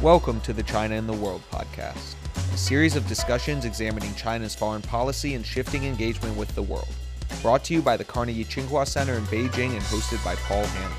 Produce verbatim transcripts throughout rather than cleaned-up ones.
Welcome to the China in the World podcast, a series of discussions examining China's foreign policy and shifting engagement with the world. Brought to you by the Carnegie Tsinghua Center in Beijing and hosted by Paul Hanley.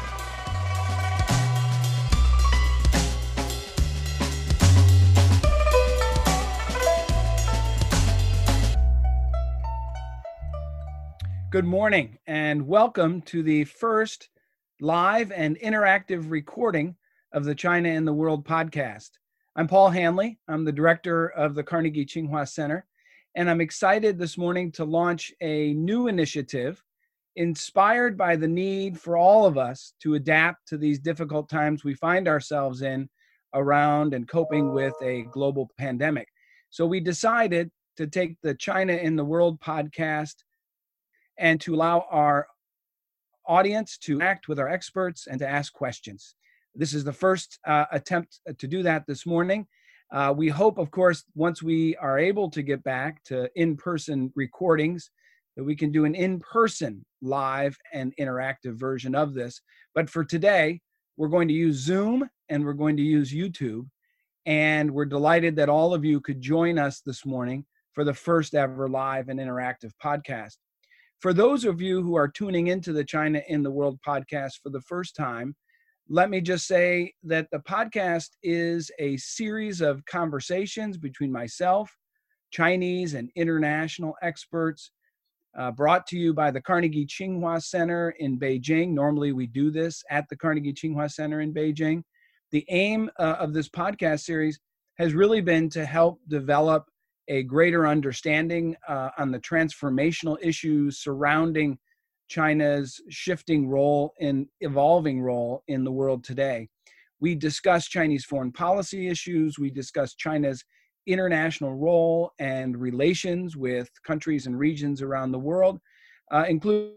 Good morning and welcome to the first live and interactive recording of the China in the World podcast. I'm Paul Hanley. I'm the director of the Carnegie Tsinghua Center, and I'm excited this morning to launch a new initiative inspired by the need for all of us to adapt to these difficult times we find ourselves in around and coping with a global pandemic. So we decided to take the China in the World podcast and to allow our audience to act with our experts and to ask questions. This is the first uh, attempt to do that this morning. Uh, we hope, of course, once we are able to get back to in-person recordings, that we can do an in-person live and interactive version of this. But for today, we're going to use Zoom and we're going to use YouTube. And we're delighted that all of you could join us this morning for the first ever live and interactive podcast. For those of you who are tuning into the China in the World podcast for the first time, let me just say that the podcast is a series of conversations between myself, Chinese and international experts, uh, brought to you by the Carnegie Tsinghua Center in Beijing. Normally we do this at the Carnegie Tsinghua Center in Beijing. The aim uh, of this podcast series has really been to help develop a greater understanding uh, on the transformational issues surrounding China's shifting role and evolving role in the world today. We discuss Chinese foreign policy issues. We discuss China's international role and relations with countries and regions around the world, uh, including,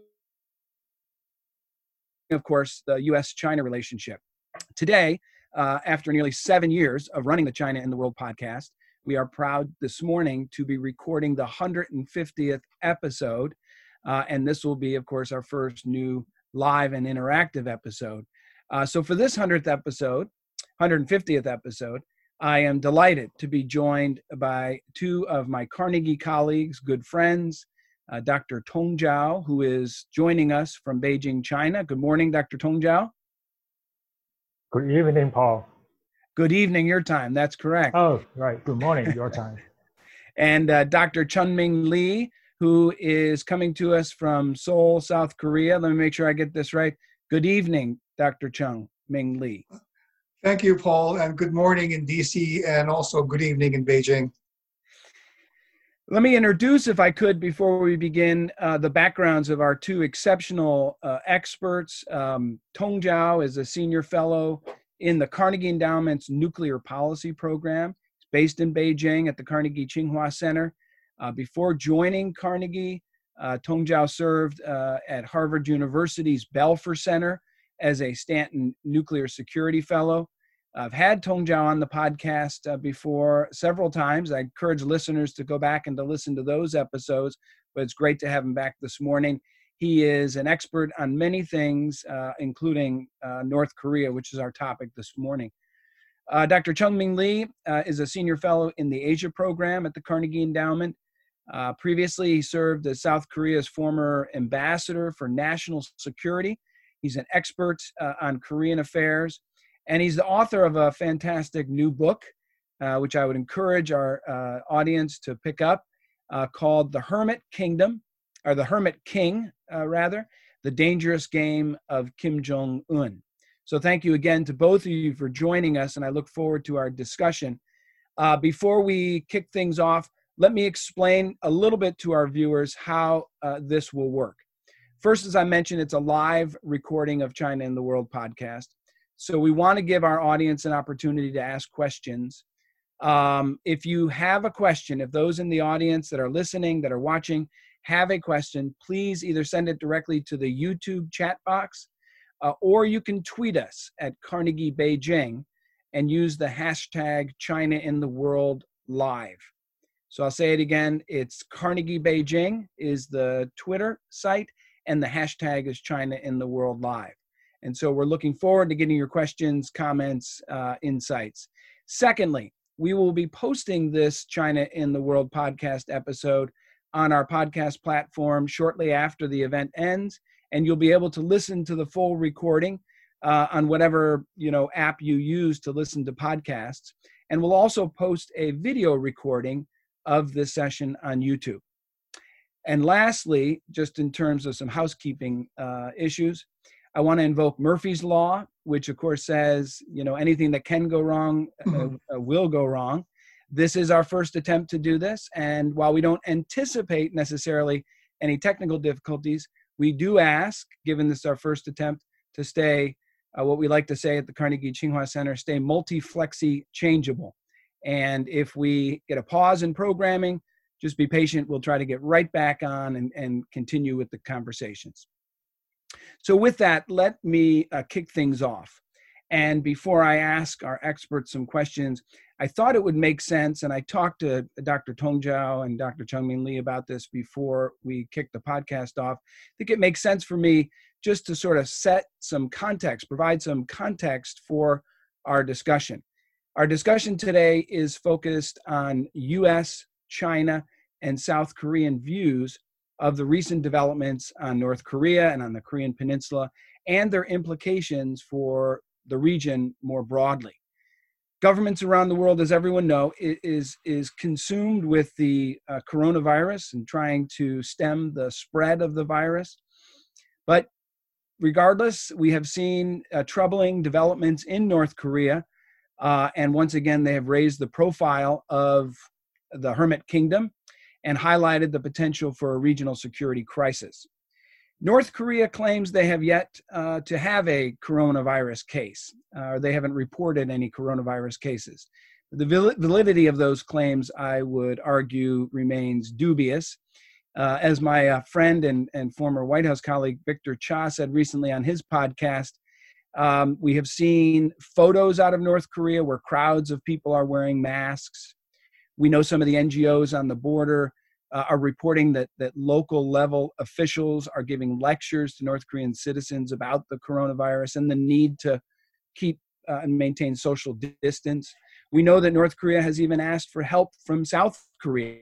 of course, the U S China relationship. Today, uh, after nearly seven years of running the China in the World podcast, we are proud this morning to be recording the one hundred fiftieth episode. Uh, and this will be, of course, our first new live and interactive episode. Uh, so for this one hundredth episode, one hundred fiftieth episode, I am delighted to be joined by two of my Carnegie colleagues, good friends, uh, Doctor Tong Zhao, who is joining us from Beijing, China. Good morning, Doctor Tong Zhao. Good evening, Paul. Good evening, your time. That's correct. Oh, right. Good morning, your time. And uh, Doctor Chun-Ming Lee, who is coming to us from Seoul, South Korea. Let me make sure I get this right. Good evening, Doctor Chun-Ming Lee. Thank you, Paul, and good morning in D C and also good evening in Beijing. Let me introduce, if I could, before we begin, uh, the backgrounds of our two exceptional uh, experts. Um, Tong Zhao is a senior fellow in the Carnegie Endowment's Nuclear Policy Program. He's based in Beijing at the Carnegie Tsinghua Center. Uh, before joining Carnegie, uh, Tong Zhao served uh, at Harvard University's Belfer Center as a Stanton Nuclear Security Fellow. I've had Tong Zhao on the podcast uh, before several times. I encourage listeners to go back and to listen to those episodes, but it's great to have him back this morning. He is an expert on many things, uh, including uh, North Korea, which is our topic this morning. Uh, Doctor Chun-Ming Lee uh, is a senior fellow in the Asia program at the Carnegie Endowment. Uh, previously, he served as South Korea's former ambassador for national security. He's an expert uh, on Korean affairs, and he's the author of a fantastic new book, uh, which I would encourage our uh, audience to pick up, uh, called The Hermit Kingdom, or The Hermit King, uh, rather, The Dangerous Game of Kim Jong-un. So thank you again to both of you for joining us, and I look forward to our discussion. Uh, before we kick things off, let me explain a little bit to our viewers how uh, this will work. First, as I mentioned, it's a live recording of China in the World podcast. So we want to give our audience an opportunity to ask questions. Um, if you have a question, if those in the audience that are listening, that are watching, have a question, please either send it directly to the YouTube chat box, uh, or you can tweet us at Carnegie Beijing and use the hashtag China in the World Live. So I'll say it again, it's Carnegie Beijing is the Twitter site, and the hashtag is China in the World Live. And so we're looking forward to getting your questions, comments, uh, insights. Secondly, we will be posting this China in the World podcast episode on our podcast platform shortly after the event ends, and you'll be able to listen to the full recording uh, on whatever you know app you use to listen to podcasts. And we'll also post a video recording of this session on YouTube. And lastly, just in terms of some housekeeping uh, issues, I want to invoke Murphy's Law, which of course says, you know, anything that can go wrong uh, uh, will go wrong. This is our first attempt to do this. And while we don't anticipate necessarily any technical difficulties, we do ask, given this is our first attempt, to stay, uh, what we like to say at the Carnegie Tsinghua Center, stay multi-flexi changeable. And if we get a pause in programming, just be patient. We'll try to get right back on and, and continue with the conversations. So with that, let me uh, kick things off. And before I ask our experts some questions, I thought it would make sense, and I talked to Doctor Tong Zhao and Doctor Chungmin Lee about this before we kicked the podcast off. I think it makes sense for me just to sort of set some context, provide some context for our discussion. Our discussion today is focused on U S, China, and South Korean views of the recent developments on North Korea and on the Korean Peninsula and their implications for the region more broadly. Governments around the world, as everyone knows, is, is consumed with the uh, coronavirus and trying to stem the spread of the virus. But regardless, we have seen uh, troubling developments in North Korea. Uh, and once again, they have raised the profile of the Hermit Kingdom and highlighted the potential for a regional security crisis. North Korea claims they have yet uh, to have a coronavirus case, uh, or they haven't reported any coronavirus cases. The validity of those claims, I would argue, remains dubious. Uh, as my uh, friend and, and former White House colleague Victor Cha said recently on his podcast, um, we have seen photos out of North Korea where crowds of people are wearing masks. We know some of the N G Os on the border uh, are reporting that, that local level officials are giving lectures to North Korean citizens about the coronavirus and the need to keep uh, and maintain social distance. We know that North Korea has even asked for help from South Korea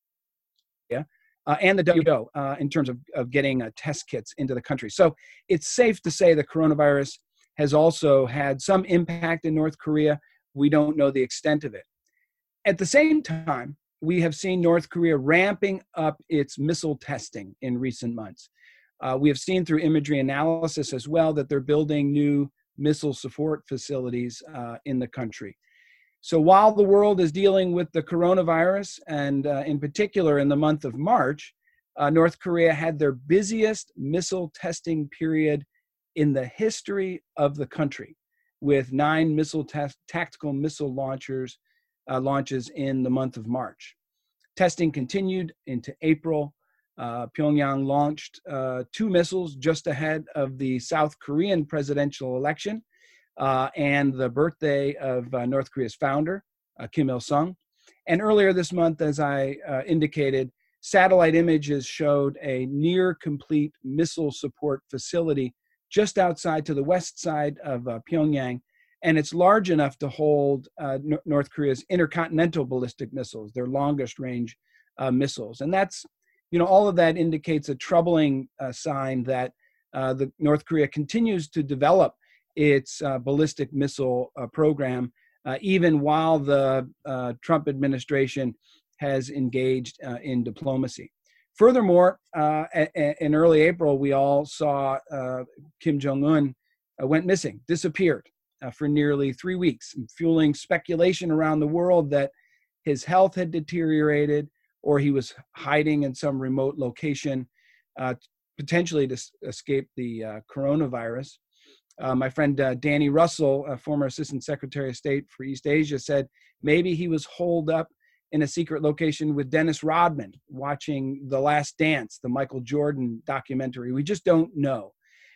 uh, and the W H O uh, in terms of, of getting uh, test kits into the country. So it's safe to say the coronavirus has also had some impact in North Korea. We don't know the extent of it. At the same time, we have seen North Korea ramping up its missile testing in recent months. Uh, we have seen through imagery analysis as well that they're building new missile support facilities uh, in the country. So while the world is dealing with the coronavirus, and uh, in particular in the month of March, uh, North Korea had their busiest missile testing period in the history of the country, with nine missile test, tactical missile launchers Uh, launches in the month of March. Testing continued into April. Uh, Pyongyang launched uh, two missiles just ahead of the South Korean presidential election uh, and the birthday of uh, North Korea's founder, uh, Kim Il-sung. And earlier this month, as I uh, indicated, satellite images showed a near complete missile support facility just outside to the west side of uh, Pyongyang. And it's large enough to hold uh, N- North Korea's intercontinental ballistic missiles, their longest range uh, missiles. And that's, you know, all of that indicates a troubling uh, sign that uh, the North Korea continues to develop its uh, ballistic missile uh, program, uh, even while the uh, Trump administration has engaged uh, in diplomacy. Furthermore, uh, a- a- in early April, we all saw uh, Kim Jong-un uh, went missing, disappeared. Uh, for nearly three weeks, fueling speculation around the world that his health had deteriorated or he was hiding in some remote location, uh, potentially to s- escape the uh, coronavirus. Uh, my friend uh, Danny Russell, a former Assistant Secretary of State for East Asia, said maybe he was holed up in a secret location with Dennis Rodman watching The Last Dance, the Michael Jordan documentary. We just don't know.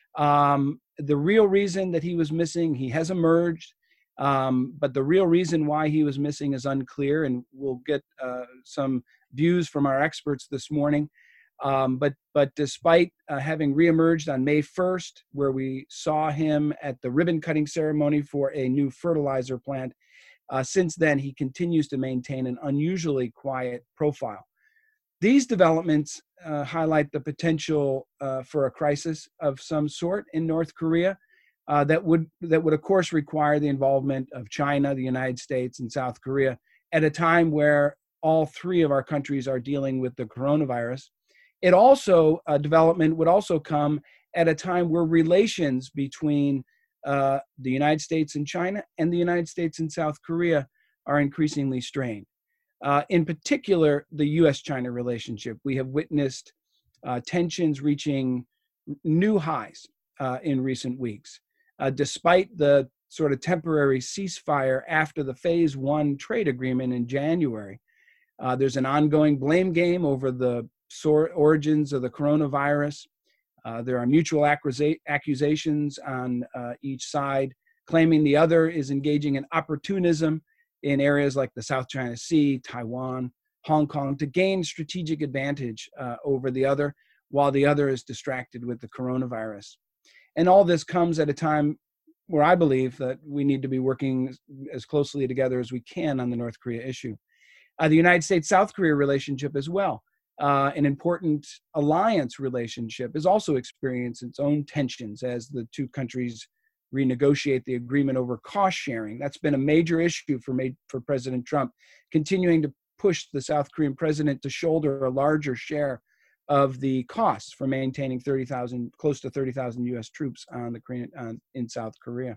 Um, the real reason that he was missing, he has emerged, um, but the real reason why he was missing is unclear, and we'll get uh, some views from our experts this morning. Um, but but despite uh, having reemerged on May first, where we saw him at the ribbon cutting ceremony for a new fertilizer plant, Uh, since then, he continues to maintain an unusually quiet profile. These developments uh, highlight the potential uh, for a crisis of some sort in North Korea uh, that would, that would, of course, require the involvement of China, the United States, and South Korea at a time where all three of our countries are dealing with the coronavirus. It also, uh, development would also come at a time where relations between uh, the United States and China and the United States and South Korea are increasingly strained. Uh, in particular, the U S China relationship. We have witnessed uh, tensions reaching new highs uh, in recent weeks, uh, despite the sort of temporary ceasefire after the phase one trade agreement in January. Uh, there's an ongoing blame game over the origins of the coronavirus. Uh, there are mutual accusa- accusations on uh, each side, claiming the other is engaging in opportunism in areas like the South China Sea, Taiwan, Hong Kong, to gain strategic advantage uh, over the other, while the other is distracted with the coronavirus. And all this comes at a time where I believe that we need to be working as closely together as we can on the North Korea issue. Uh, the United States-South Korea relationship as well, uh, an important alliance relationship, is also experiencing its own tensions as the two countries renegotiate the agreement over cost sharing. That's been a major issue for, for President Trump, continuing to push the South Korean president to shoulder a larger share of the costs for maintaining thirty thousand, close to thirty thousand U S troops on the Korean, on, in South Korea.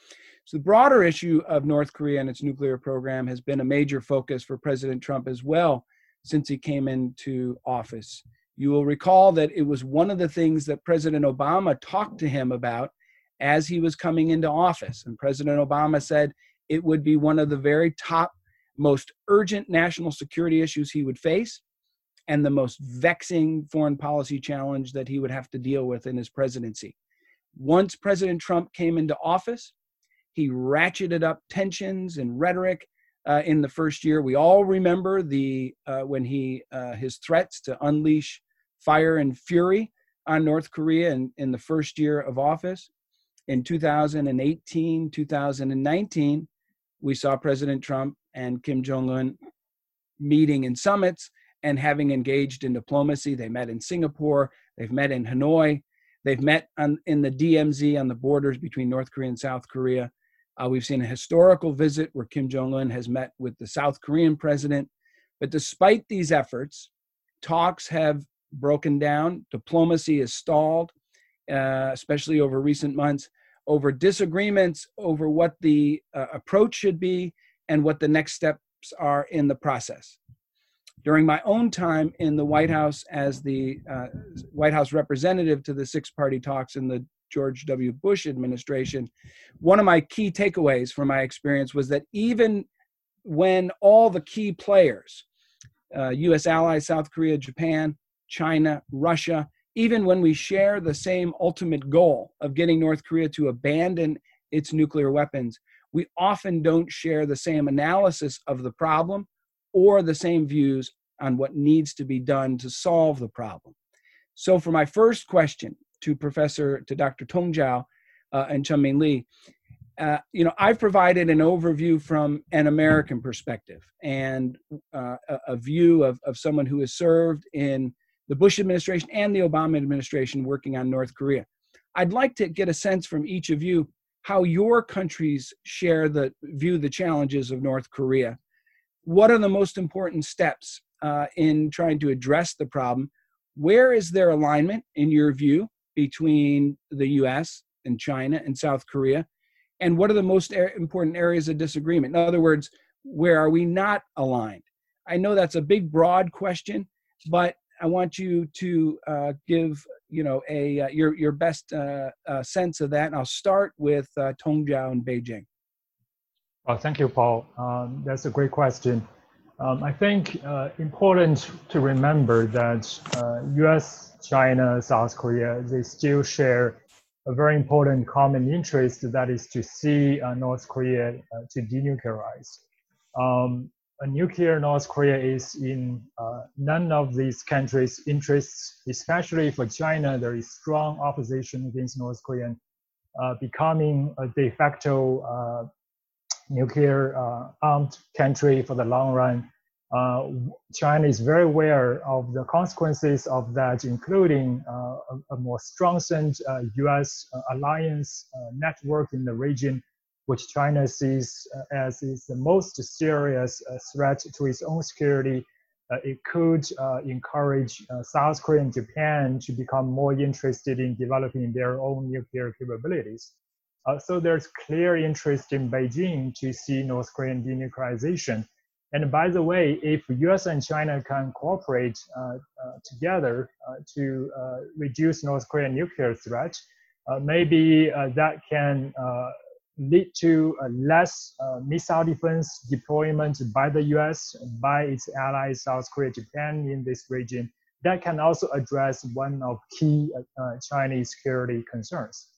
So the broader issue of North Korea and its nuclear program has been a major focus for President Trump as well since he came into office. You will recall that it was one of the things that President Obama talked to him about as he was coming into office. And President Obama said it would be one of the very top, most urgent national security issues he would face, and the most vexing foreign policy challenge that he would have to deal with in his presidency. Once President Trump came into office, he ratcheted up tensions and rhetoric uh, in the first year. We all remember the uh, when he uh, his threats to unleash fire and fury on North Korea in, in the first year of office. In two thousand eighteen, two thousand nineteen, we saw President Trump and Kim Jong-un meeting in summits and having engaged in diplomacy. They met in Singapore, they've met in Hanoi, they've met on, in the D M Z on the borders between North Korea and South Korea. Uh, we've seen a historical visit where Kim Jong-un has met with the South Korean president. But despite these efforts, talks have broken down, diplomacy is stalled, uh, especially over recent months, over disagreements over what the uh, approach should be and what the next steps are in the process. During my own time in the White House as the uh, White House representative to the six-party talks in the George W. Bush administration, one of my key takeaways from my experience was that even when all the key players, uh, U S allies, South Korea, Japan, China, Russia, even when we share the same ultimate goal of getting North Korea to abandon its nuclear weapons, we often don't share the same analysis of the problem or the same views on what needs to be done to solve the problem. So for my first question to Professor, to Doctor Tong Zhao uh, and Chun-Ming Lee, uh, you know, I've provided an overview from an American perspective and uh, a, a view of, of someone who has served in the Bush administration and the Obama administration working on North Korea. I'd like to get a sense from each of you how your countries share the view the challenges of North Korea. What are the most important steps uh, in trying to address the problem? Where is there alignment, in your view, between the U S and China and South Korea? And what are the most er- important areas of disagreement? In other words, where are we not aligned? I know that's a big, broad question, but I want you to uh, give, you know, a uh, your your best uh, uh, sense of that. And I'll start with uh, Tong Zhao in Beijing. Well, thank you, Paul. Um, that's a great question. Um, I think uh, important to remember that uh, U S, China, South Korea, they still share a very important common interest, that is to see uh, North Korea uh, to denuclearize. Um, a nuclear North Korea is in uh, none of these countries' interests, especially for China. There is strong opposition against North Korea uh, becoming a de facto uh, nuclear uh, armed country for the long run. Uh, China is very aware of the consequences of that, including uh, a, a more strengthened uh, U S alliance uh, network in the region, which China sees uh, as is the most serious uh, threat to its own security. Uh, it could uh, encourage uh, South Korea and Japan to become more interested in developing their own nuclear capabilities. Uh, so there's clear interest in Beijing to see North Korean denuclearization. And by the way, if U S and China can cooperate uh, uh, together uh, to uh, reduce North Korean nuclear threat, uh, maybe uh, that can uh, lead to a less uh, missile defense deployment by the U S, by its allies, South Korea, Japan in this region. That can also address one of key uh, Chinese security concerns.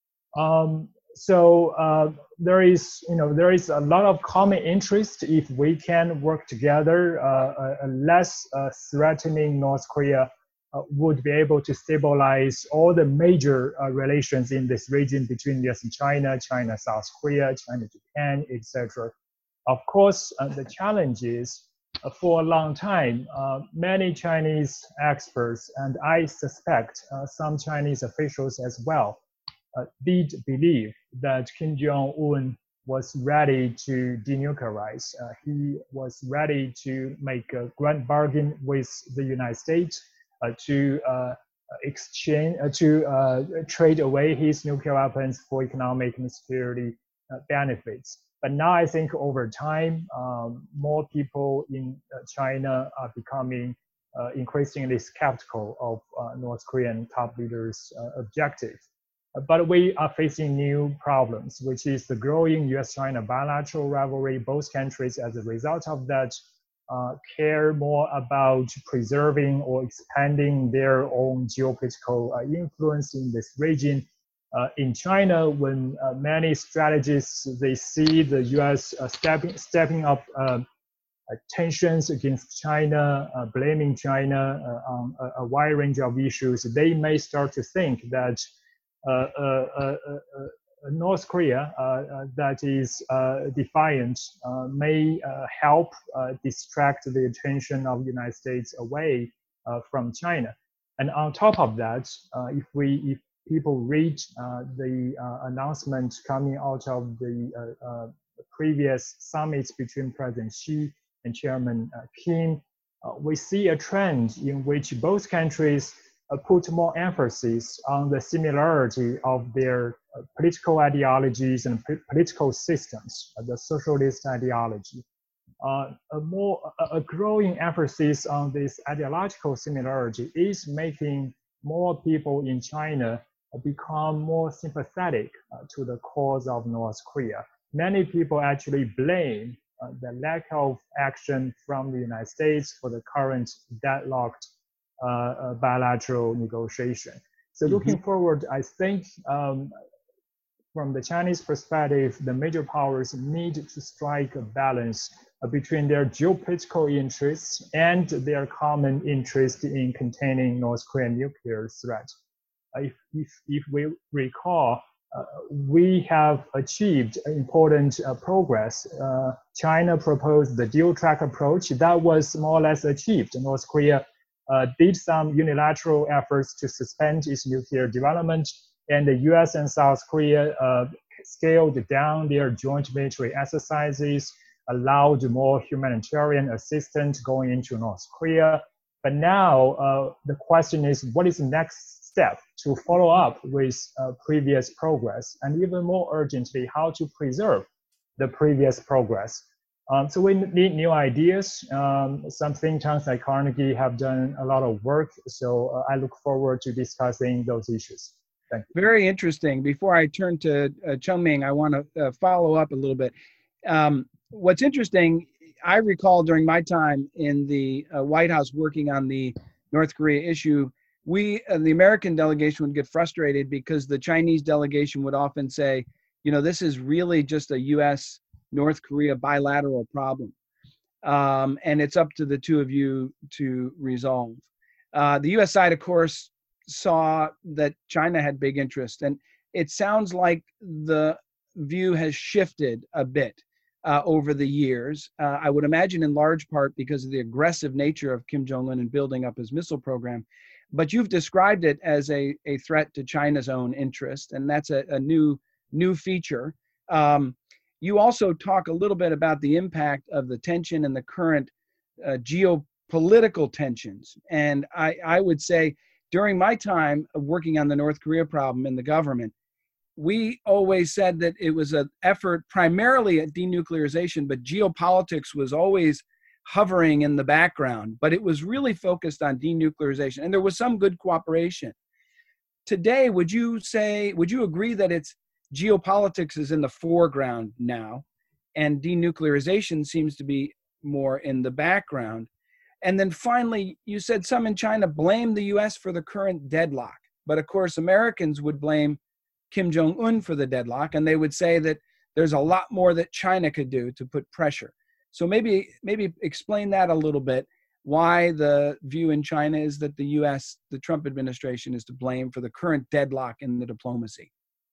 Um, so uh, there is, you know, there is a lot of common interest if we can work together. Uh, a, a less uh, threatening North Korea Uh, would be able to stabilize all the major uh, relations in this region between U S and China, China, South Korea, China, Japan, et cetera. Of course, uh, the challenge is uh, for a long time, uh, many Chinese experts, and I suspect uh, some Chinese officials as well, uh, did believe that Kim Jong-un was ready to denuclearize. Uh, he was ready to make a grand bargain with the United States, Uh, to uh, exchange, uh, to uh, trade away his nuclear weapons for economic and security uh, benefits. But now I think over time, um, more people in uh, China are becoming uh, increasingly skeptical of uh, North Korean top leaders' uh, objective. Uh, but we are facing new problems, which is the growing U S China bilateral rivalry. Both countries, as a result of that, Uh, care more about preserving or expanding their own geopolitical uh, influence in this region. Uh, in China, when uh, many strategists, they see the U S uh, stepping, stepping up uh, uh, tensions against China, uh, blaming China uh, on a, a wide range of issues, they may start to think that uh, uh, uh, uh, North Korea uh, uh, that is uh, defiant uh, may uh, help uh, distract the attention of the United States away uh, from China. And on top of that, uh, if we if people read uh, the uh, announcement coming out of the uh, uh, previous summits between President Xi and Chairman uh, Kim, uh, we see a trend in which both countries uh, put more emphasis on the similarity of their uh, political ideologies and political systems, uh, the socialist ideology. Uh, a more a, a growing emphasis on this ideological similarity is making more people in China become more sympathetic uh, to the cause of North Korea. Many people actually blame uh, the lack of action from the United States for the current deadlocked uh, uh, bilateral negotiation. So looking mm-hmm. forward, I think um, from the Chinese perspective, the major powers need to strike a balance uh, between their geopolitical interests and their common interest in containing North Korean nuclear threat. Uh, if, if, if we recall, uh, we have achieved important uh, progress. Uh, China proposed the dual track approach that was more or less achieved. North Korea uh, did some unilateral efforts to suspend its nuclear development, and the U S and South Korea uh, scaled down their joint military exercises, allowed more humanitarian assistance going into North Korea. But now uh, the question is, what is the next step to follow up with uh, previous progress, and even more urgently, how to preserve the previous progress. Um, so we need new ideas. Um, some think tanks like Carnegie have done a lot of work, so uh, I look forward to discussing those issues. Thank you. Very interesting. Before I turn to uh, Chengming, I want to uh, follow up a little bit. Um, what's interesting, I recall during my time in the uh, White House working on the North Korea issue, we, uh, the American delegation would get frustrated because the Chinese delegation would often say, you know, this is really just a U S North Korea bilateral problem. Um, and it's up to the two of you to resolve. Uh, the U S side, of course, saw that China had big interest. And it sounds like the view has shifted a bit. uh, over the years. Uh, I would imagine in large part because of the aggressive nature of Kim Jong-un in building up his missile program. But you've described it as a, a threat to China's own interest, and that's a, a new, new feature. Um, you also talk a little bit about the impact of the tension and the current uh, geopolitical tensions. And I, I would say during my time of working on the North Korea problem in the government, we always said that it was an effort primarily at denuclearization, but geopolitics was always hovering in the background, but it was really focused on denuclearization. And there was some good cooperation. Today, would you say, would you agree that it's geopolitics is in the foreground now and denuclearization seems to be more in the background? And then finally, you said some in China blame the U S for the current deadlock. But of course, Americans would blame Kim Jong-un for the deadlock, and they would say that there's a lot more that China could do to put pressure. So maybe maybe explain that a little bit, why the view in China is that the U S, the Trump administration, is to blame for the current deadlock in the diplomacy.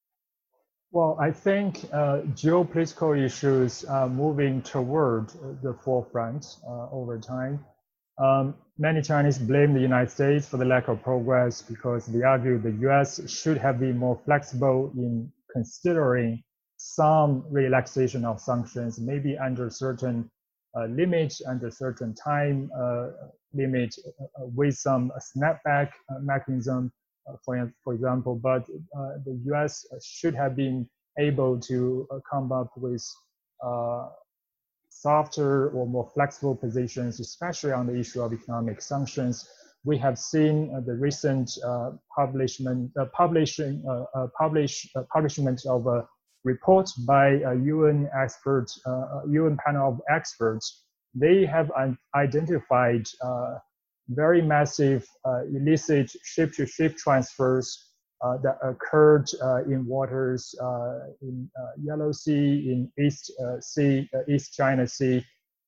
Well, I think uh, geopolitical issues are moving toward the forefront uh, over time. Um, many Chinese blame the United States for the lack of progress because they argue the U S should have been more flexible in considering some relaxation of sanctions, maybe under certain uh, limits, under certain time uh, limit, uh, with some snapback uh, mechanism, uh, for, for example. But uh, the U S should have been able to uh, come up with uh, softer or more flexible positions, especially on the issue of economic sanctions. We have seen uh, the recent uh, publishment, uh, publishing, uh, uh, publish, uh, publishment of a report by a U N expert, uh, U N panel of experts. They have un- identified uh, very massive uh, illicit ship-to-ship transfers uh, that occurred uh, in waters uh, in uh, Yellow Sea, in East uh, Sea, uh, East China Sea.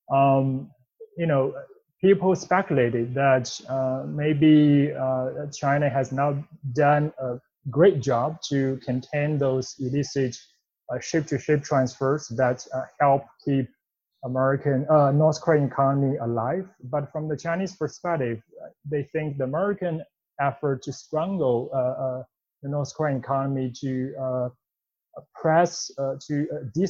Um, you know, people speculated that uh, maybe uh, China has now done a great job to contain those illicit uh, ship-to-ship transfers that uh, help keep American, uh, North Korean economy alive. But from the Chinese perspective, they think the American effort to strangle uh, uh, the North Korean economy, to uh, press, uh, to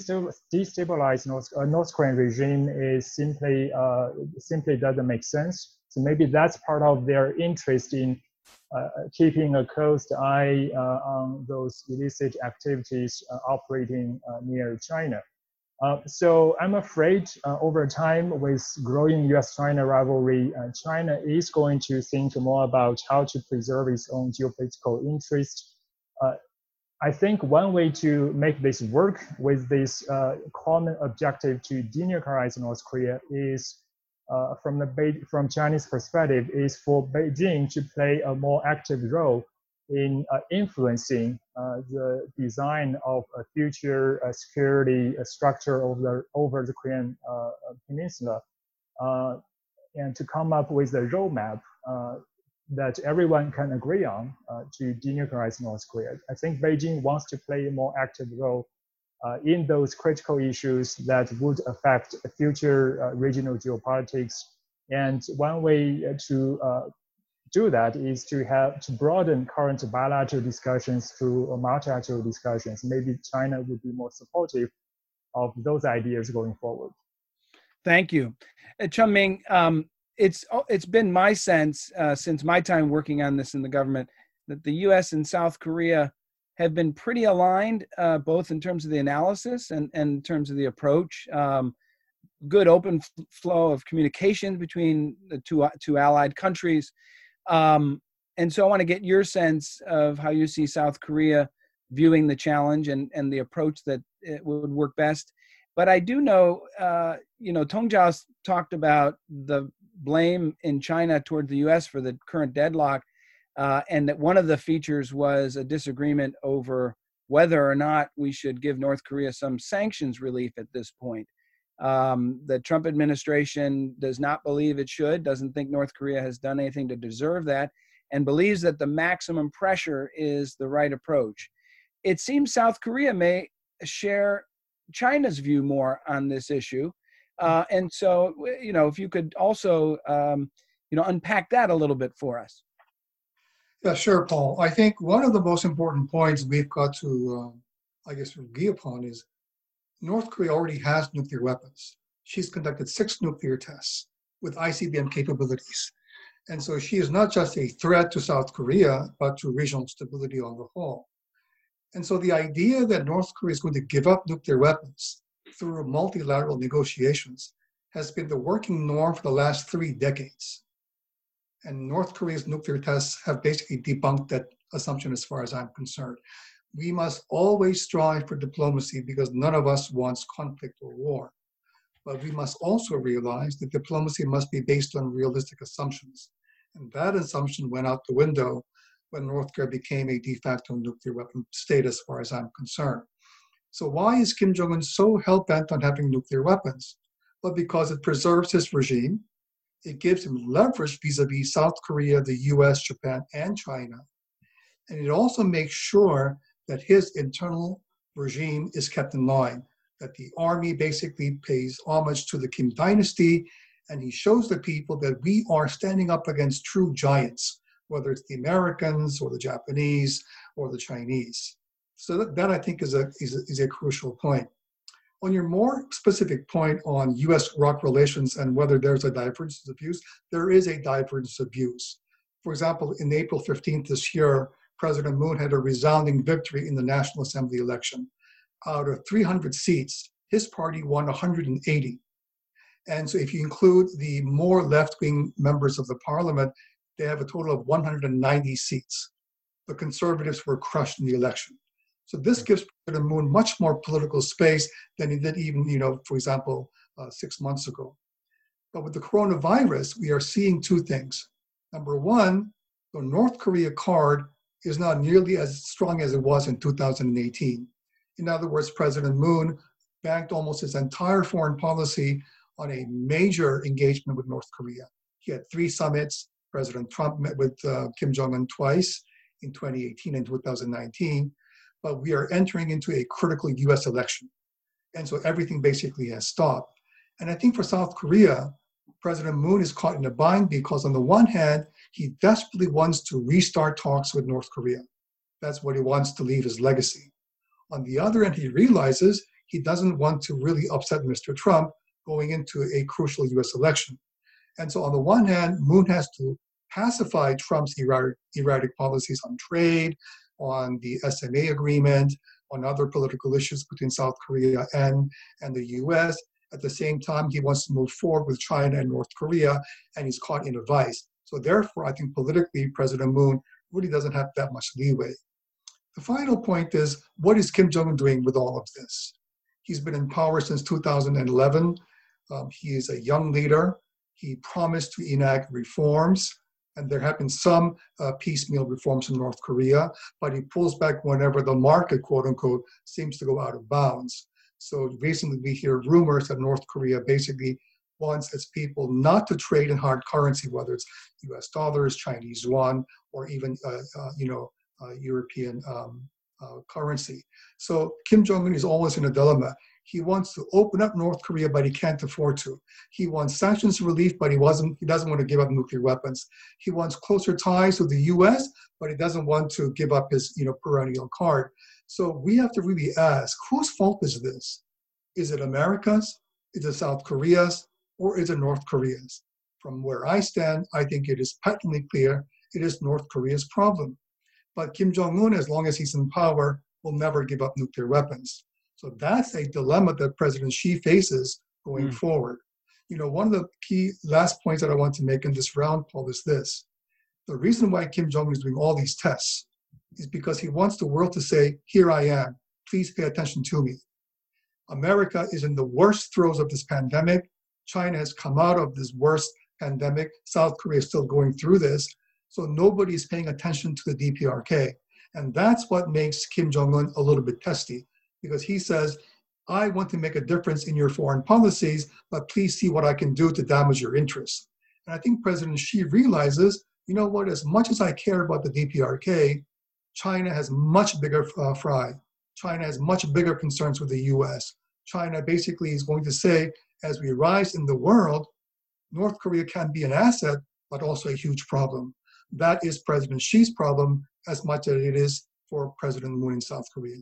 destabilize North, uh, North Korean regime is simply, uh, simply doesn't make sense. So maybe that's part of their interest in uh, keeping a close eye uh, on those illicit activities uh, operating uh, near China. Uh, so I'm afraid uh, over time, with growing U S China rivalry, uh, China is going to think more about how to preserve its own geopolitical interest. Uh, I think one way to make this work with this uh, common objective to denuclearize North Korea is, uh, from the Be- from Chinese perspective, is for Beijing to play a more active role in uh, influencing uh, the design of a future uh, security uh, structure over the, over the Korean uh, peninsula, uh, and to come up with a roadmap uh, that everyone can agree on uh, to denuclearize North Korea. I think Beijing wants to play a more active role uh, in those critical issues that would affect future uh, regional geopolitics. And one way to uh, do that is to have to broaden current bilateral discussions through multilateral discussions. Maybe China would be more supportive of those ideas going forward. Thank you. Uh, Chun-Ming, um, it's it's been my sense uh, since my time working on this in the government that the U S and South Korea have been pretty aligned, uh, both in terms of the analysis and, and in terms of the approach. Um, good open f- flow of communication between the two, two allied countries. Um, and so I want to get your sense of how you see South Korea viewing the challenge and, and the approach that it would work best. But I do know, uh, you know, Tong Zhao talked about the blame in China toward the U S for the current deadlock, uh, and that one of the features was a disagreement over whether or not we should give North Korea some sanctions relief at this point. Um, the Trump administration does not believe it should, doesn't think North Korea has done anything to deserve that, and believes that the maximum pressure is the right approach. It seems South Korea may share China's view more on this issue. Uh, and so, you know, if you could also, um, you know, unpack that a little bit for us. Yeah, sure, Paul. I think one of the most important points we've got to, uh, I guess, agree upon is North Korea already has nuclear weapons. She's conducted six nuclear tests with I C B M capabilities. And so she is not just a threat to South Korea, but to regional stability on the whole. And so the idea that North Korea is going to give up nuclear weapons through multilateral negotiations has been the working norm for the last three decades. And North Korea's nuclear tests have basically debunked that assumption as far as I'm concerned. We must always strive for diplomacy because none of us wants conflict or war. But we must also realize that diplomacy must be based on realistic assumptions. And that assumption went out the window when North Korea became a de facto nuclear weapon state as far as I'm concerned. So why is Kim Jong-un so hell-bent on having nuclear weapons? Well, because it preserves his regime. It gives him leverage vis-a-vis South Korea, the U S, Japan, and China. And it also makes sure that his internal regime is kept in line, that the army basically pays homage to the Kim dynasty, and he shows the people that we are standing up against true giants, whether it's the Americans or the Japanese or the Chinese. So that, that I think is a, is a, is a crucial point. On your more specific point on U S-ROC relations and whether there's a divergence of views, there is a divergence of views. For example, in April fifteenth this year, President Moon had a resounding victory in the National Assembly election. Out of three hundred seats, his party won one hundred eighty. And so if you include the more left-wing members of the parliament, they have a total of one hundred ninety seats. The conservatives were crushed in the election. So this gives President Moon much more political space than he did even, you know, for example, uh, six months ago. But with the coronavirus, we are seeing two things. Number one, the North Korea card is not nearly as strong as it was in two thousand eighteen. In other words, President Moon banked almost his entire foreign policy on a major engagement with North Korea. He had three summits. President Trump met with uh, Kim Jong-un twice in twenty eighteen and two thousand nineteen. But we are entering into a critical U S election. And so everything basically has stopped. And I think for South Korea, President Moon is caught in a bind because on the one hand, he desperately wants to restart talks with North Korea. That's what he wants to leave his legacy. On the other end, he realizes he doesn't want to really upset Mister Trump going into a crucial U S election. And so on the one hand, Moon has to pacify Trump's erratic, erratic policies on trade, on the S M A agreement, on other political issues between South Korea and, and the U S. At the same time, he wants to move forward with China and North Korea, and he's caught in a vice. So therefore, I think politically, President Moon really doesn't have that much leeway. The final point is, what is Kim Jong-un doing with all of this? He's been in power since two thousand eleven. Um, he is a young leader. He promised to enact reforms. And there have been some uh, piecemeal reforms in North Korea, but he pulls back whenever the market, quote unquote, seems to go out of bounds. So recently we hear rumors that North Korea basically wants its people not to trade in hard currency, whether it's U S dollars, Chinese yuan, or even, uh, uh, you know, uh, European um, uh, currency. So Kim Jong-un is always in a dilemma. He wants to open up North Korea, but he can't afford to. He wants sanctions relief, but he wasn't. He doesn't want to give up nuclear weapons. He wants closer ties with the U S, but he doesn't want to give up his, you know, perennial card. So we have to really ask, whose fault is this? Is it America's? Is it South Korea's? Or is it North Korea's? From where I stand, I think it is patently clear it is North Korea's problem. But Kim Jong-un, as long as he's in power, will never give up nuclear weapons. So that's a dilemma that President Xi faces going mm. forward. You know, one of the key last points that I want to make in this round, Paul, is this. The reason why Kim Jong-un is doing all these tests is because he wants the world to say, here I am, please pay attention to me. America is in the worst throes of this pandemic. China has come out of this worst pandemic. South Korea is still going through this. So nobody is paying attention to the D P R K. And that's what makes Kim Jong-un a little bit testy, because he says, I want to make a difference in your foreign policies, but please see what I can do to damage your interests. And I think President Xi realizes, you know what, as much as I care about the D P R K, China has much bigger uh, fry. China has much bigger concerns with the U S. China basically is going to say, as we rise in the world, North Korea can be an asset, but also a huge problem. That is President Xi's problem as much as it is for President Moon in South Korea.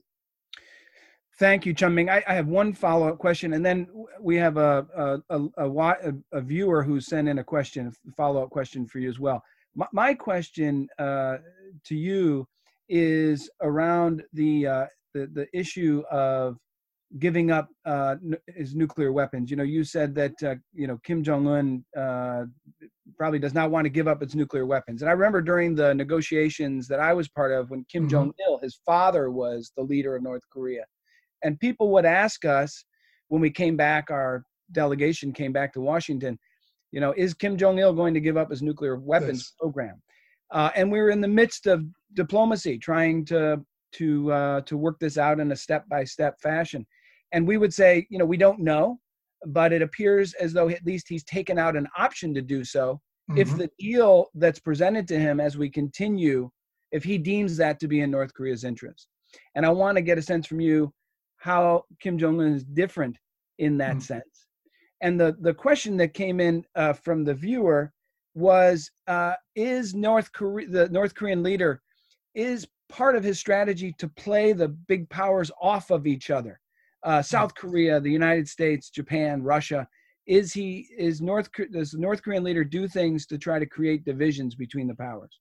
Thank you, Chun-Ming. I, I have one follow-up question, and then we have a a, a, a, a viewer who sent in a question, a follow-up question for you as well. My, my question uh, to you is around the, uh, the the issue of giving up uh, n- his nuclear weapons. You know, you said that uh, you know Kim Jong-un uh, probably does not want to give up its nuclear weapons. And I remember during the negotiations that I was part of, when Kim mm-hmm. Jong-il, his father, was the leader of North Korea. And people would ask us when we came back, our delegation came back to Washington, you know, is Kim Jong-il going to give up his nuclear weapons yes. program? Uh, and we were in the midst of diplomacy, trying to to uh, to work this out in a step-by-step fashion. And we would say, you know, we don't know, but it appears as though at least he's taken out an option to do so. Mm-hmm. If the deal that's presented to him as we continue, if he deems that to be in North Korea's interest. And I want to get a sense from you how Kim Jong-un is different in that mm. sense. And the, the question that came in uh, from the viewer was, uh, is North Korea, the North Korean leader, is part of his strategy to play the big powers off of each other? Uh, South Korea, the United States, Japan, Russia. Is he, is North, does the North Korean leader do things to try to create divisions between the powers?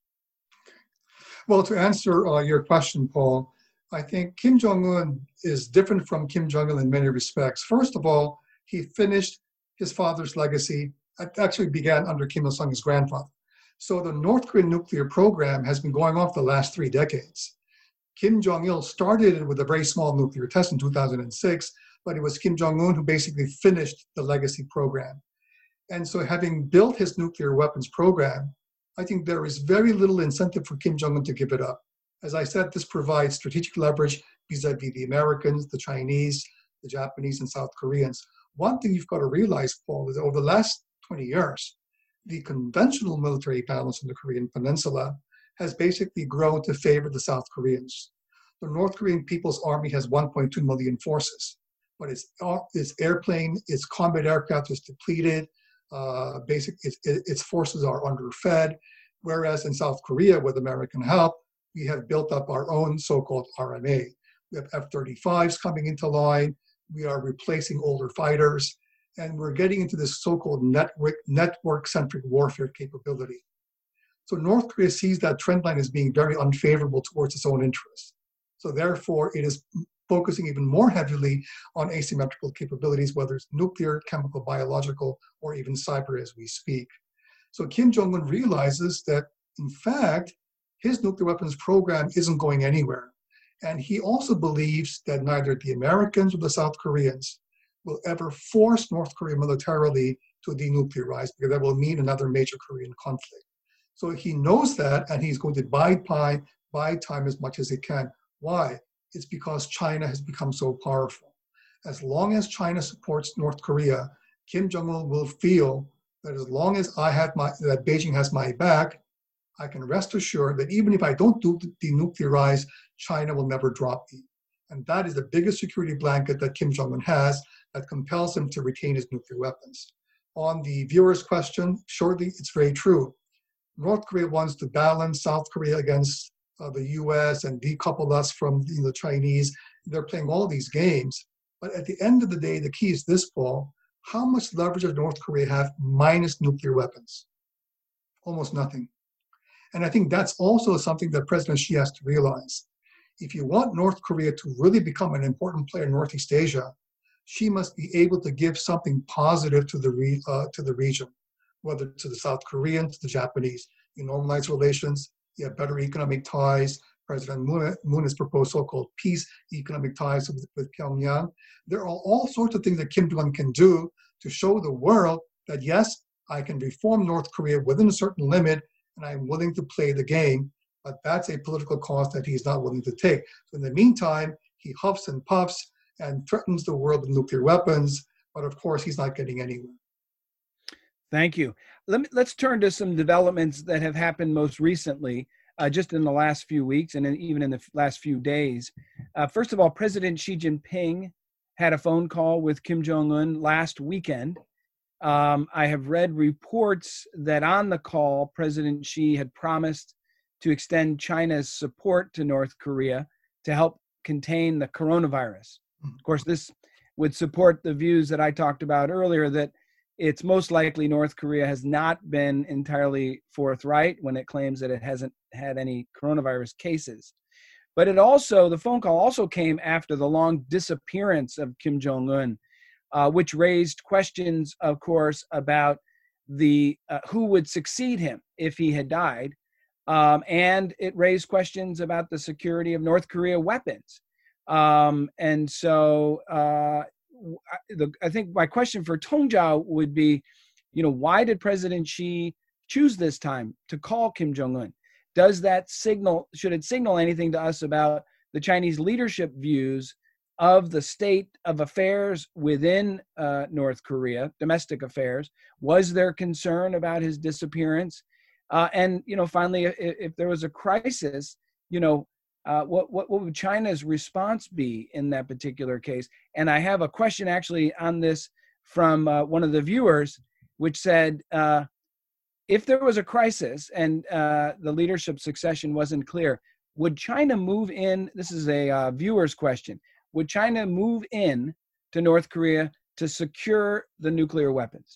Well, to answer uh, your question, Paul, I think Kim Jong-un is different from Kim Jong-il in many respects. First of all, he finished his father's legacy. It actually began under Kim Il-sung, his grandfather. So the North Korean nuclear program has been going on for the last three decades. Kim Jong-il started it with a very small nuclear test in two thousand six, but it was Kim Jong-un who basically finished the legacy program. And so having built his nuclear weapons program, I think there is very little incentive for Kim Jong-un to give it up. As I said, this provides strategic leverage vis-a-vis the Americans, the Chinese, the Japanese, and South Koreans. One thing you've got to realize, Paul, is over the last twenty years, the conventional military balance in the Korean Peninsula has basically grown to favor the South Koreans. The North Korean People's Army has one point two million forces, but its, its airplane, its combat aircraft is depleted, uh, basic, its, its forces are underfed, whereas in South Korea, with American help, we have built up our own so-called R M A. We have F thirty-fives coming into line. We are replacing older fighters. And we're getting into this so-called network, network-centric warfare capability. So North Korea sees that trend line as being very unfavorable towards its own interests. So therefore, it is focusing even more heavily on asymmetrical capabilities, whether it's nuclear, chemical, biological, or even cyber as we speak. So Kim Jong-un realizes that, in fact, his nuclear weapons program isn't going anywhere. And he also believes that neither the Americans or the South Koreans will ever force North Korea militarily to denuclearize, because that will mean another major Korean conflict. So he knows that, and he's going to bide time, bide time as much as he can. Why? It's because China has become so powerful. As long as China supports North Korea, Kim Jong-un will feel that as long as I have my, that Beijing has my back, I can rest assured that even if I don't do denuclearize, China will never drop me. And that is the biggest security blanket that Kim Jong-un has that compels him to retain his nuclear weapons. On the viewer's question, shortly, it's very true. North Korea wants to balance South Korea against uh, the U S and decouple us from you know, the Chinese. They're playing all these games. But at the end of the day, the key is this, Paul. How much leverage does North Korea have minus nuclear weapons? Almost nothing. And I think that's also something that President Xi has to realize. If you want North Korea to really become an important player in Northeast Asia, Xi must be able to give something positive to the, re, uh, to the region, whether to the South Koreans, the Japanese. You normalize relations, you have better economic ties. President Moon, Moon has proposed so-called peace economic ties with, with Pyongyang. There are all sorts of things that Kim Jong-un can do to show the world that, yes, I can reform North Korea within a certain limit, and I'm willing to play the game, but that's a political cost that he's not willing to take. So in the meantime, he huffs and puffs and threatens the world with nuclear weapons, but of course he's not getting anywhere. Thank you. Let me, let's turn to some developments that have happened most recently, uh, just in the last few weeks and in, even in the last few days. Uh, first of all, President Xi Jinping had a phone call with Kim Jong-un last weekend. Um, I have read reports that on the call, President Xi had promised to extend China's support to North Korea to help contain the coronavirus. Of course, this would support the views that I talked about earlier, that it's most likely North Korea has not been entirely forthright when it claims that it hasn't had any coronavirus cases. But it also, the phone call also came after the long disappearance of Kim Jong-un, uh, which raised questions, of course, about the uh, who would succeed him if he had died. Um, and it raised questions about the security of North Korea weapons. Um, and so uh, the, I think my question for Tongjiao would be, you know, why did President Xi choose this time to call Kim Jong-un? Does that signal, should it signal anything to us about the Chinese leadership views of the state of affairs within uh, North Korea, domestic affairs? Was there concern about his disappearance? Uh, and, you know, finally, if, if there was a crisis, you know, uh, what, what, what would China's response be in that particular case? And I have a question actually on this from uh, one of the viewers, which said, uh, if there was a crisis and uh, the leadership succession wasn't clear, would China move in? This is a uh, viewer's question. Would China move in to North Korea to secure the nuclear weapons?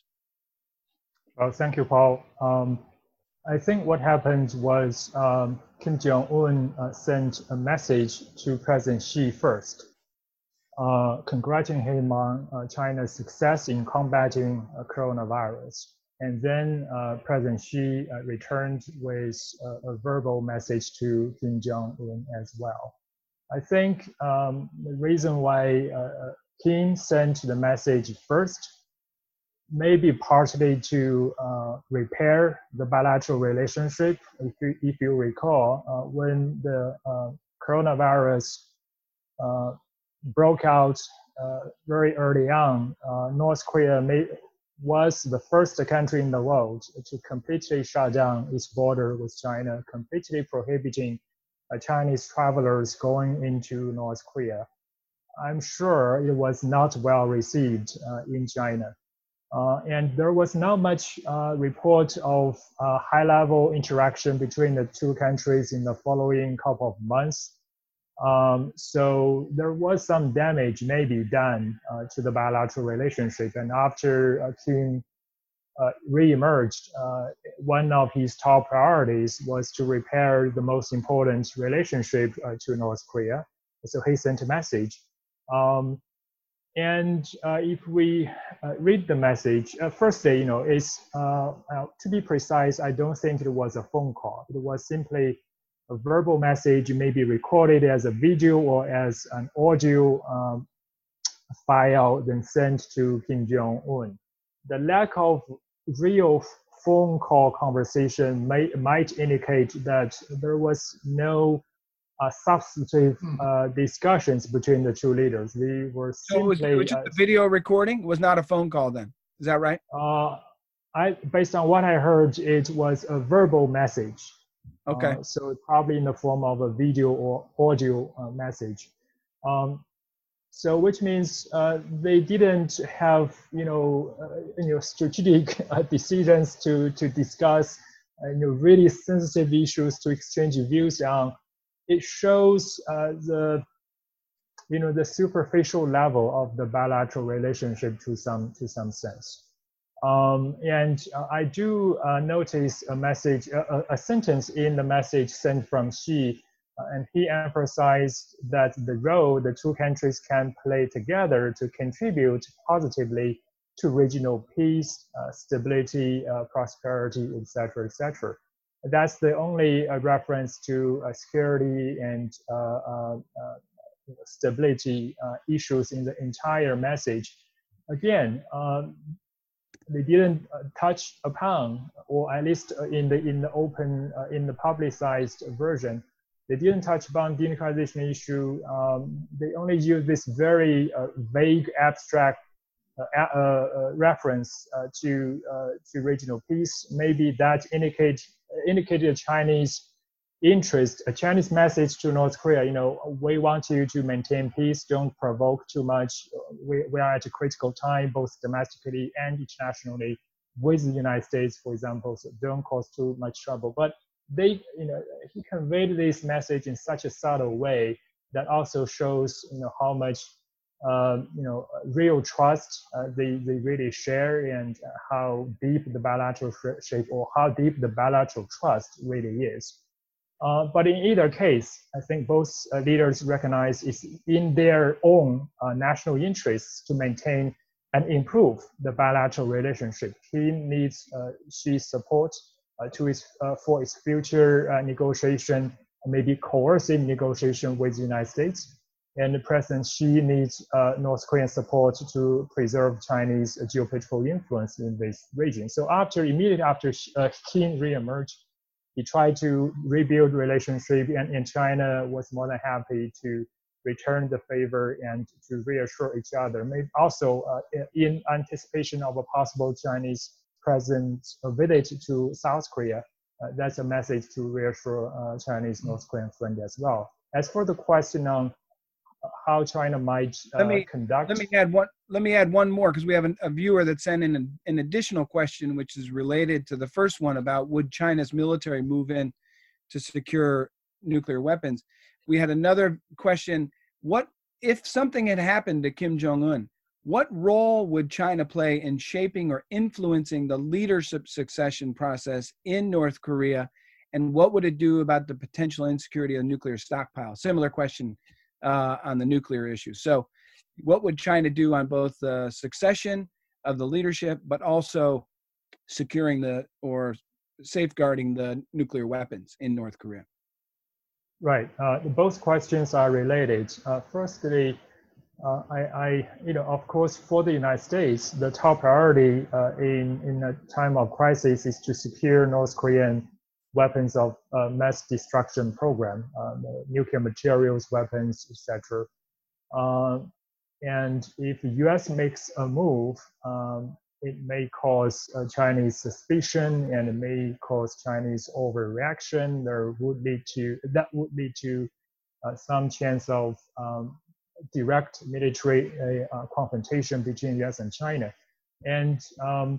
Well, thank you, Paul. Um, I think what happened was um, Kim Jong-un uh, sent a message to President Xi first, uh, congratulating him on uh, China's success in combating uh, coronavirus. And then uh, President Xi uh, returned with a, a verbal message to Kim Jong-un as well. I think um, the reason why uh, Kim sent the message first may be partly to uh, repair the bilateral relationship. If you, if you recall, uh, when the uh, coronavirus uh, broke out uh, very early on, uh, North Korea made was the first country in the world to completely shut down its border with China, completely prohibiting uh, Chinese travelers going into North Korea. I'm sure it was not well received uh, in China. Uh, and there was not much uh, report of uh, high-level interaction between the two countries in the following couple of months. Um, so there was some damage maybe done uh, to the bilateral relationship. And after uh, Kim uh, re-emerged, uh, one of his top priorities was to repair the most important relationship uh, to North Korea. So he sent a message. Um, and uh, if we uh, read the message, uh, firstly, you know, it's, uh, uh, to be precise, I don't think it was a phone call. It was simply a verbal message, may be recorded as a video or as an audio um, file, then sent to Kim Jong-un. The lack of real phone call conversation may, might indicate that there was no uh, substantive uh, discussions between the two leaders. They were simply— So it was, it was just uh, a video recording? It was not a phone call then? Is that right? Uh, I, based on what I heard, it was a verbal message. Okay. Uh, so probably in the form of a video or audio uh, message. Um, so which means uh, they didn't have, you know, uh, you know, strategic uh, decisions to to discuss, uh, you know, really sensitive issues to exchange views on. It shows uh, the, you know, the superficial level of the bilateral relationship to some to some sense. Um, and uh, I do uh, notice a message, a, a sentence in the message sent from Xi, uh, and he emphasized that the role the two countries can play together to contribute positively to regional peace, uh, stability, uh, prosperity, et cetera, et cetera. That's the only uh, reference to uh, security and uh, uh, uh, stability uh, issues in the entire message. Again, um, they didn't uh, touch upon, or at least uh, in the in the open uh, in the publicized version, they didn't touch upon denuclearization issue. Um, they only use this very uh, vague, abstract uh, uh, uh, reference uh, to uh, to regional peace. Maybe that indicate indicated Chinese interest, a Chinese message to North Korea, you know, we want you to maintain peace, don't provoke too much. We, we are at a critical time, both domestically and internationally, with the United States, for example, so don't cause too much trouble. But they, you know, he conveyed this message in such a subtle way that also shows, you know, how much, uh, you know, real trust uh, they, they really share, and how deep the bilateral shape, or how deep the bilateral trust really is. Uh, but in either case, I think both uh, leaders recognize it's in their own uh, national interests to maintain and improve the bilateral relationship. He needs uh, Xi's support uh, to its, uh, for its future uh, negotiation, maybe coercive negotiation with the United States. And President Xi needs uh, North Korean support to preserve Chinese geopolitical influence in this region. So after, immediately after uh, Kim reemerged, he tried to rebuild relationship, and, and China was more than happy to return the favor and to reassure each other. Maybe also uh, in anticipation of a possible Chinese president's visit to South Korea, uh, that's a message to reassure uh, Chinese North Korean friends as well. As for the question on how China might uh, let me, conduct. Let me add one. Let me add one more, because we have an, a viewer that sent in an, an additional question, which is related to the first one about would China's military move in to secure nuclear weapons. We had another question: what if something had happened to Kim Jong-un? What role would China play in shaping or influencing the leadership succession process in North Korea? And what would it do about the potential insecurity of the nuclear stockpile? Similar question uh, on the nuclear issue. So what would China do on both the succession of the leadership, but also securing the or safeguarding the nuclear weapons in North Korea? Right. Uh, both questions are related. Uh, firstly, uh, I, I, you know, of course, for the United States, the top priority uh, in in a time of crisis is to secure North Korean weapons of uh, mass destruction program, uh, nuclear materials, weapons, et cetera. Uh, and if the U S makes a move, um, it may cause uh, Chinese suspicion, and it may cause Chinese overreaction. There would lead to that would lead to uh, some chance of um, direct military uh, uh, confrontation between U S and China. And um,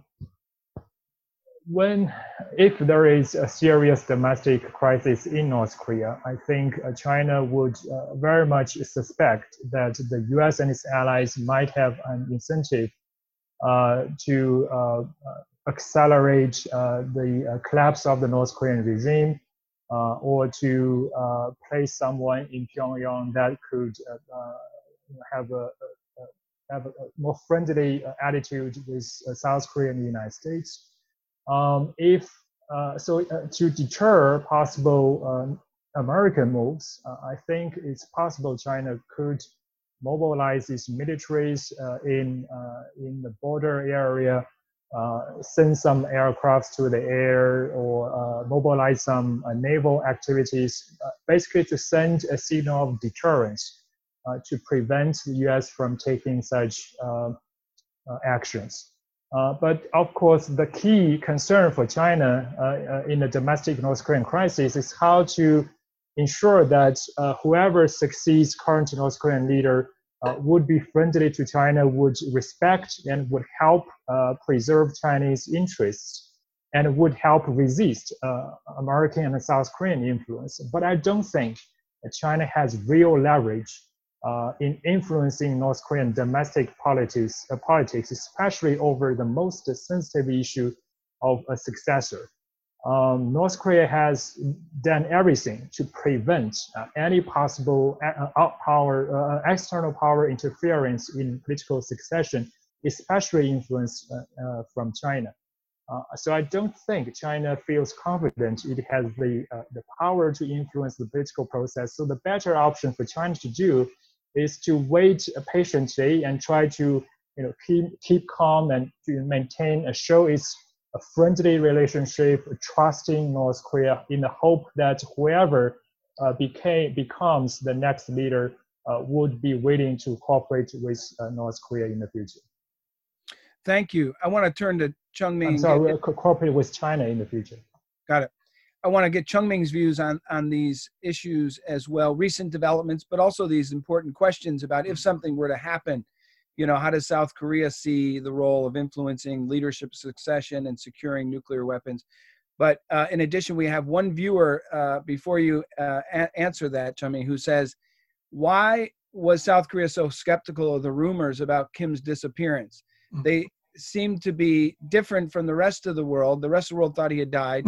when, if there is a serious domestic crisis in North Korea, I think uh, China would uh, very much suspect that the U S and its allies might have an incentive uh, to uh, accelerate uh, the uh, collapse of the North Korean regime, uh, or to uh, place someone in Pyongyang that could uh, have a, a, have a more friendly attitude with uh, South Korea and the United States. Um, if uh, so, uh, to deter possible um, American moves, uh, I think it's possible China could mobilize its militaries uh, in uh, in the border area, uh, send some aircrafts to the air, or uh, mobilize some uh, naval activities, uh, basically to send a signal of deterrence uh, to prevent the U S from taking such uh, uh, actions. Uh, but of course, the key concern for China uh, uh, in the domestic North Korean crisis is how to ensure that uh, whoever succeeds current North Korean leader uh, would be friendly to China, would respect and would help uh, preserve Chinese interests, and would help resist uh, American and South Korean influence. But I don't think that China has real leverage uh, in influencing North Korean domestic politics, uh, politics, especially over the most sensitive issue of a successor. Um, North Korea has done everything to prevent uh, any possible uh, power, uh, external power interference in political succession, especially influence uh, uh, from China. Uh, so I don't think China feels confident it has the, uh, the power to influence the political process. So the better option for China to do is to wait patiently and try to, you know, keep, keep calm and to maintain, uh, show its a friendly relationship, trusting North Korea, in the hope that whoever uh, became, becomes the next leader uh, would be willing to cooperate with uh, North Korea in the future. Thank you. I want to turn to Chungming. I'm sorry, co cooperate with China in the future. Got it. I want to get Chungming's views on, on these issues as well, recent developments, but also these important questions about if something were to happen, you know, how does South Korea see the role of influencing leadership succession and securing nuclear weapons? But uh, in addition, we have one viewer uh, before you uh, a- answer that, Chungming, who says, why was South Korea so skeptical of the rumors about Kim's disappearance? Mm-hmm. They seemed to be different from the rest of the world. The rest of the world thought he had died.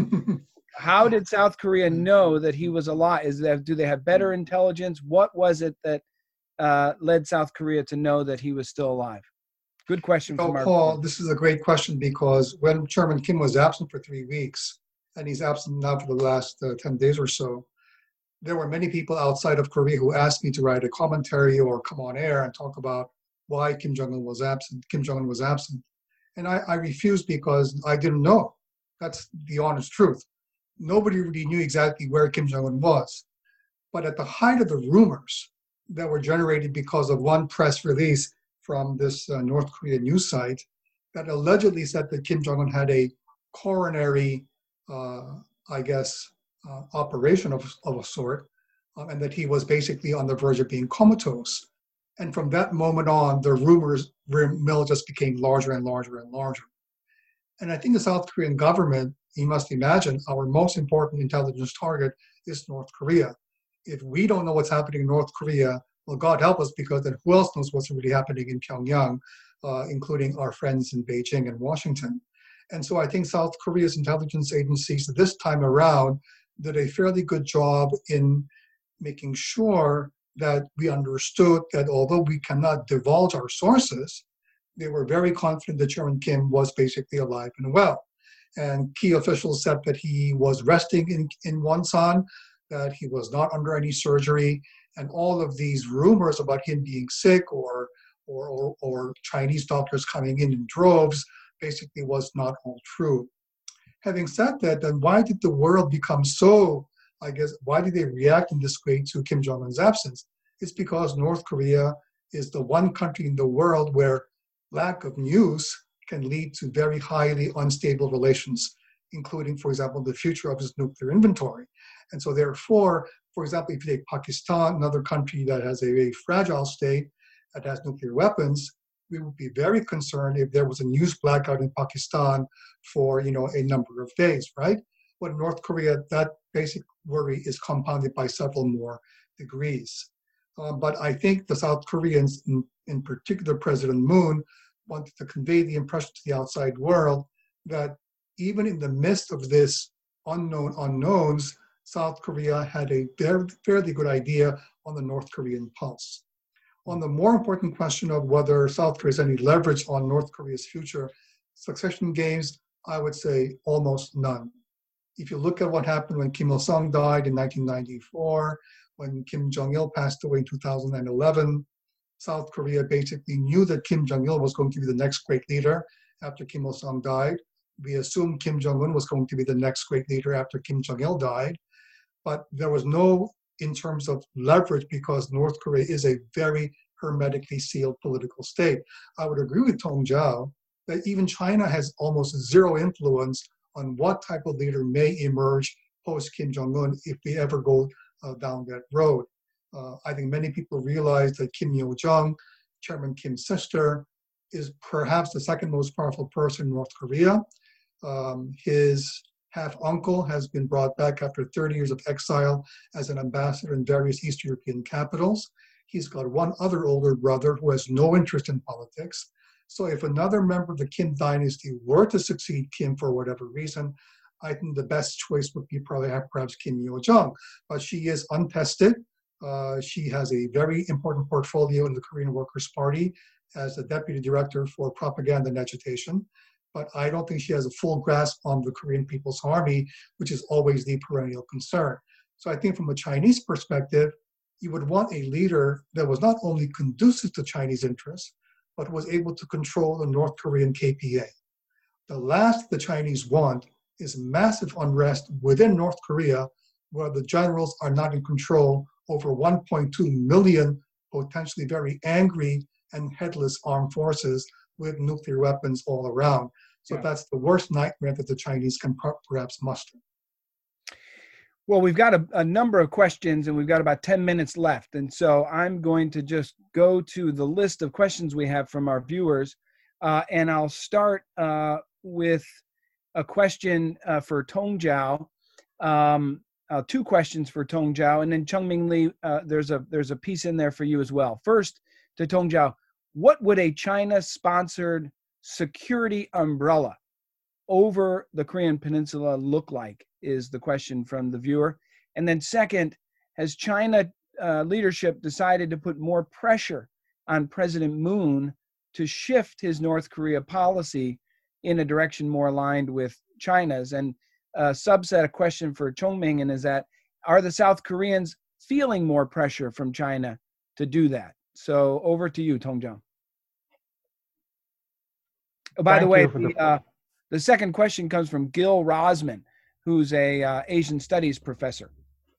How did South Korea know that he was alive? Is that, do they have better intelligence? What was it that uh, led South Korea to know that he was still alive? Good question. Oh, from our Paul, friend. This is a great question, because when Chairman Kim was absent for three weeks, and he's absent now for the last uh, ten days or so, there were many people outside of Korea who asked me to write a commentary or come on air and talk about why Kim Jong-un was absent. Kim Jong-un was absent. And I, I refused because I didn't know. That's the honest truth. Nobody really knew exactly where Kim Jong-un was. But at the height of the rumors that were generated because of one press release from this uh, North Korean news site that allegedly said that Kim Jong-un had a coronary, uh, I guess, uh, operation of, of a sort, um, and that he was basically on the verge of being comatose. And from that moment on, the rumors mill just became larger and larger and larger. And I think the South Korean government, you must imagine, our most important intelligence target is North Korea. If we don't know what's happening in North Korea, well, God help us, because then who else knows what's really happening in Pyongyang, uh, including our friends in Beijing and Washington. And so I think South Korea's intelligence agencies this time around did a fairly good job in making sure that we understood that although we cannot divulge our sources, they were very confident that Chairman Kim was basically alive and well. And key officials said that he was resting in, in Wonsan, that he was not under any surgery, and all of these rumors about him being sick or, or, or, or Chinese doctors coming in in droves basically was not all true. Having said that, then why did the world become so, I guess, why did they react in this way to Kim Jong-un's absence? It's because North Korea is the one country in the world where lack of news can lead to very highly unstable relations, including, for example, the future of its nuclear inventory. And so therefore, for example, if you take Pakistan, another country that has a very fragile state, that has nuclear weapons, we would be very concerned if there was a news blackout in Pakistan for, you know, a number of days, right? But in North Korea, that basic worry is compounded by several more degrees. Uh, but I think the South Koreans, in, in particular President Moon, wanted to convey the impression to the outside world that even in the midst of this unknown unknowns, South Korea had a very, fairly good idea on the North Korean pulse. On the more important question of whether South Korea has any leverage on North Korea's future succession games, I would say almost none. If you look at what happened when Kim Il-sung died in nineteen ninety-four, when Kim Jong-il passed away in two thousand eleven, South Korea basically knew that Kim Jong-il was going to be the next great leader after Kim Il-sung died. We assumed Kim Jong-un was going to be the next great leader after Kim Jong-il died. But there was no, in terms of leverage, because North Korea is a very hermetically sealed political state. I would agree with Tong Zhao that even China has almost zero influence on what type of leader may emerge post Kim Jong-un if we ever go uh, down that road. Uh, I think many people realize that Kim Yo-jong, Chairman Kim's sister, is perhaps the second most powerful person in North Korea. Um, his half-uncle has been brought back after thirty years of exile as an ambassador in various East European capitals. He's got one other older brother who has no interest in politics. So if another member of the Kim dynasty were to succeed Kim for whatever reason, I think the best choice would be probably perhaps Kim Yo-jong. But she is untested. Uh, she has a very important portfolio in the Korean Workers' Party as the deputy director for propaganda and agitation. But I don't think she has a full grasp on the Korean People's Army, which is always the perennial concern. So I think from a Chinese perspective, you would want a leader that was not only conducive to Chinese interests, but was able to control the North Korean K P A. The last the Chinese want is massive unrest within North Korea, where the generals are not in control over one point two million potentially very angry and headless armed forces with nuclear weapons all around. So yeah. That's the worst nightmare that the Chinese can perhaps muster. Well, we've got a, a number of questions and we've got about ten minutes left. And so I'm going to just go to the list of questions we have from our viewers. Uh, and I'll start uh, with a question uh, for Tong Jiao. Um, uh, two questions for Tong Jiao. And then Chengming Li, uh, there's a there's a piece in there for you as well. First, to Tong Jiao, what would a China-sponsored security umbrella over the Korean Peninsula look like, is the question from the viewer. And then second, has China uh, leadership decided to put more pressure on President Moon to shift his North Korea policy in a direction more aligned with China's? And a subset, a question for Chongming, and is that, are the South Koreans feeling more pressure from China to do that? So over to you, Tong Jiao. Oh, by Thank the way, you for the, the- uh, the second question comes from Gil Rosman, who's a uh, Asian Studies professor.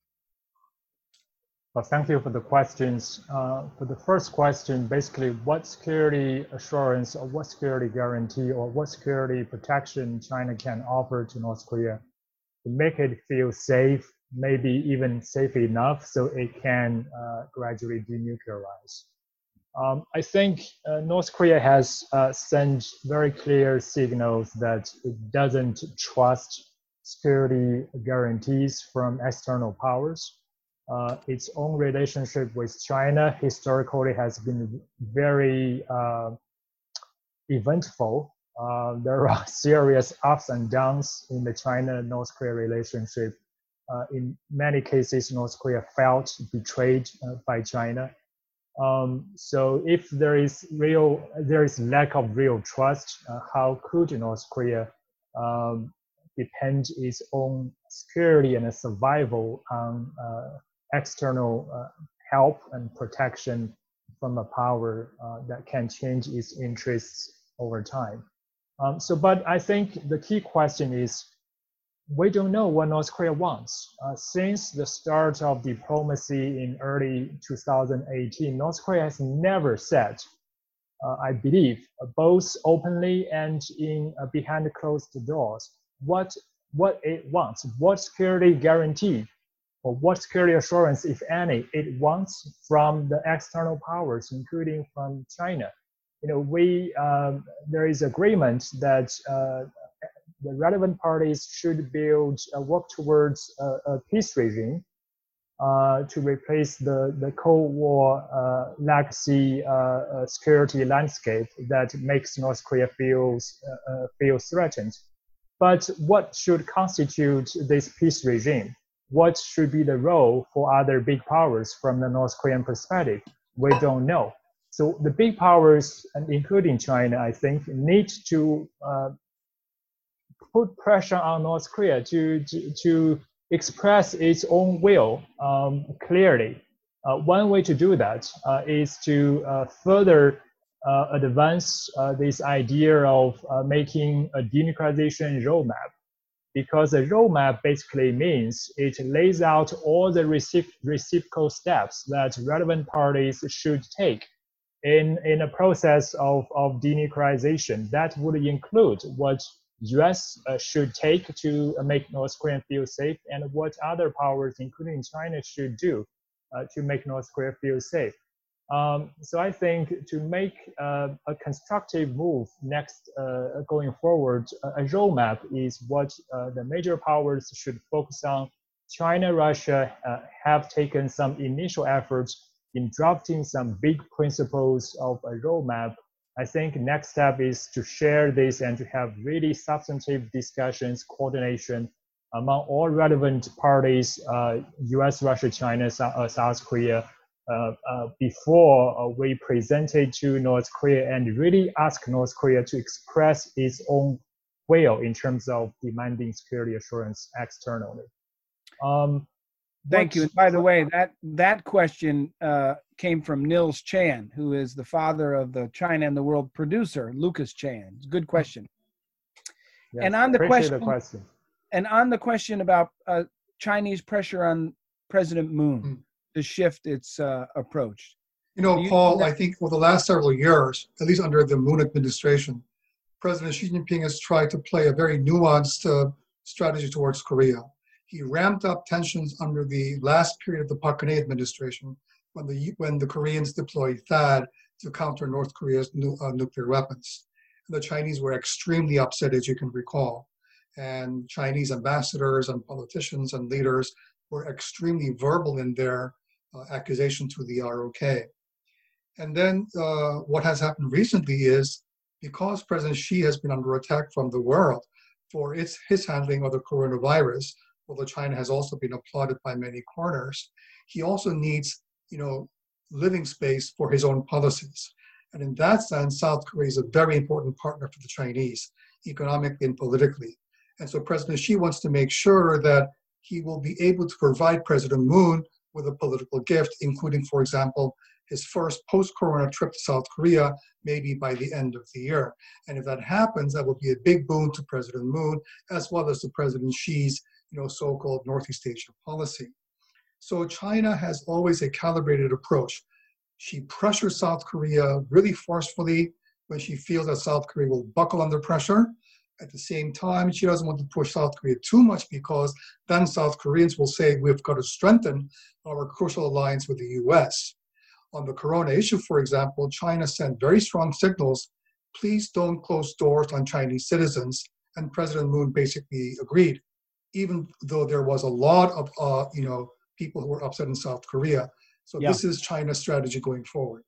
Well, thank you for the questions. Uh, for the first question, basically, what security assurance or what security guarantee or what security protection China can offer to North Korea to make it feel safe, maybe even safe enough so it can uh, gradually denuclearize. Um, I think uh, North Korea has uh, sent very clear signals that it doesn't trust security guarantees from external powers. Uh, its own relationship with China historically has been very uh, eventful. Uh, there are serious ups and downs in the China-North Korea relationship. Uh, in many cases, North Korea felt betrayed uh, by China. Um, so if there is real, there is lack of real trust, uh, how could North Korea um, depend its own security and survival on uh, external uh, help and protection from a power uh, that can change its interests over time? Um, so, but I think the key question is, we don't know what North Korea wants. Uh, since the start of diplomacy in early two thousand eighteen, North Korea has never said, uh, I believe, uh, both openly and in uh, behind closed doors, what, what it wants, what security guarantee or what security assurance, if any, it wants from the external powers, including from China. You know, we, um, there is agreement that uh, the relevant parties should build, uh, work towards a, a peace regime uh, to replace the, the Cold War uh, legacy uh, uh, security landscape that makes North Korea feels, uh, feel threatened. But what should constitute this peace regime? What should be the role for other big powers from the North Korean perspective? We don't know. So the big powers, and including China, I think, need to uh, put pressure on North Korea to, to, to express its own will um, clearly. Uh, one way to do that uh, is to uh, further uh, advance uh, this idea of uh, making a denuclearization roadmap, because a roadmap basically means it lays out all the recip reciprocal steps that relevant parties should take in, in a process of, of denuclearization. That would include what U S uh, should take to uh, make North Korea feel safe, and what other powers, including China, should do uh, to make North Korea feel safe. Um, so I think to make uh, a constructive move next, uh, going forward, uh, a roadmap is what uh, the major powers should focus on. China, Russia uh, have taken some initial efforts in drafting some big principles of a roadmap. I think next step is to share this and to have really substantive discussions, coordination among all relevant parties, uh, U S, Russia, China, uh, South Korea, uh, uh, before uh, we present it to North Korea and really ask North Korea to express its own will in terms of demanding security assurance externally. Um, Thank you. And by the way, that that question uh, came from Nils Chan, who is the father of the China and the World producer, Lucas Chan. It's a good question. Yes, and on the question, the question, and on the question about uh, Chinese pressure on President Moon mm. to shift its uh, approach. You know, you, Paul, I think for the last several years, at least under the Moon administration, President Xi Jinping has tried to play a very nuanced uh, strategy towards Korea. He ramped up tensions under the last period of the Park Geun-hye administration when the, when the Koreans deployed THAAD to counter North Korea's nu uh, nuclear weapons. And the Chinese were extremely upset, as you can recall. And Chinese ambassadors and politicians and leaders were extremely verbal in their uh, accusation to the R O K. And then uh, what has happened recently is, because President Xi has been under attack from the world for its, his handling of the coronavirus, although China has also been applauded by many corners, he also needs, you know, living space for his own policies. And in that sense, South Korea is a very important partner for the Chinese, economically and politically. And so President Xi wants to make sure that he will be able to provide President Moon with a political gift, including, for example, his first post-corona trip to South Korea, maybe by the end of the year. And if that happens, that will be a big boon to President Moon, as well as to President Xi's, you know, so-called Northeast Asia policy. So China has always a calibrated approach. She pressures South Korea really forcefully when she feels that South Korea will buckle under pressure. At the same time, she doesn't want to push South Korea too much, because then South Koreans will say, we've got to strengthen our crucial alliance with the U S. On the corona issue, for example, China sent very strong signals, please don't close doors on Chinese citizens, and President Moon basically agreed, even though there was a lot of uh, you know, people who were upset in South Korea. So yeah. This is China's strategy going forward.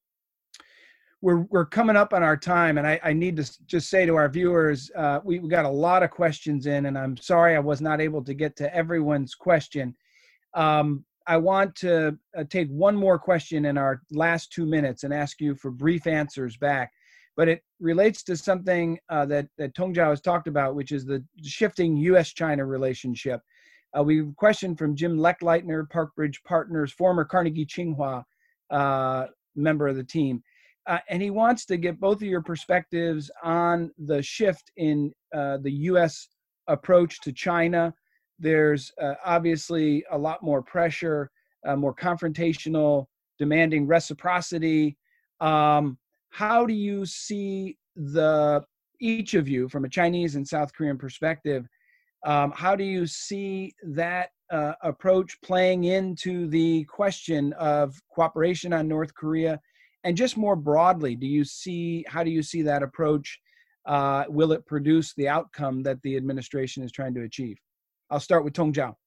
We're, we're coming up on our time, and I, I need to just say to our viewers, uh, we, we got a lot of questions in, and I'm sorry I was not able to get to everyone's question. Um, I want to uh, take one more question in our last two minutes and ask you for brief answers back. But it relates to something uh, that, that Tong Jiao has talked about, which is the shifting U S China relationship. Uh, we have a question from Jim Leckleitner, Parkbridge Partners, former Carnegie Tsinghua uh, member of the team. Uh, and he wants to get both of your perspectives on the shift in uh, the U S approach to China. There's uh, obviously a lot more pressure, uh, more confrontational, demanding reciprocity. Um, how do you see the, each of you from a Chinese and South Korean perspective, um, how do you see that uh, approach playing into the question of cooperation on North Korea? And just more broadly, do you see, how do you see that approach? Uh, will it produce the outcome that the administration is trying to achieve? I'll start with Tong Jiao.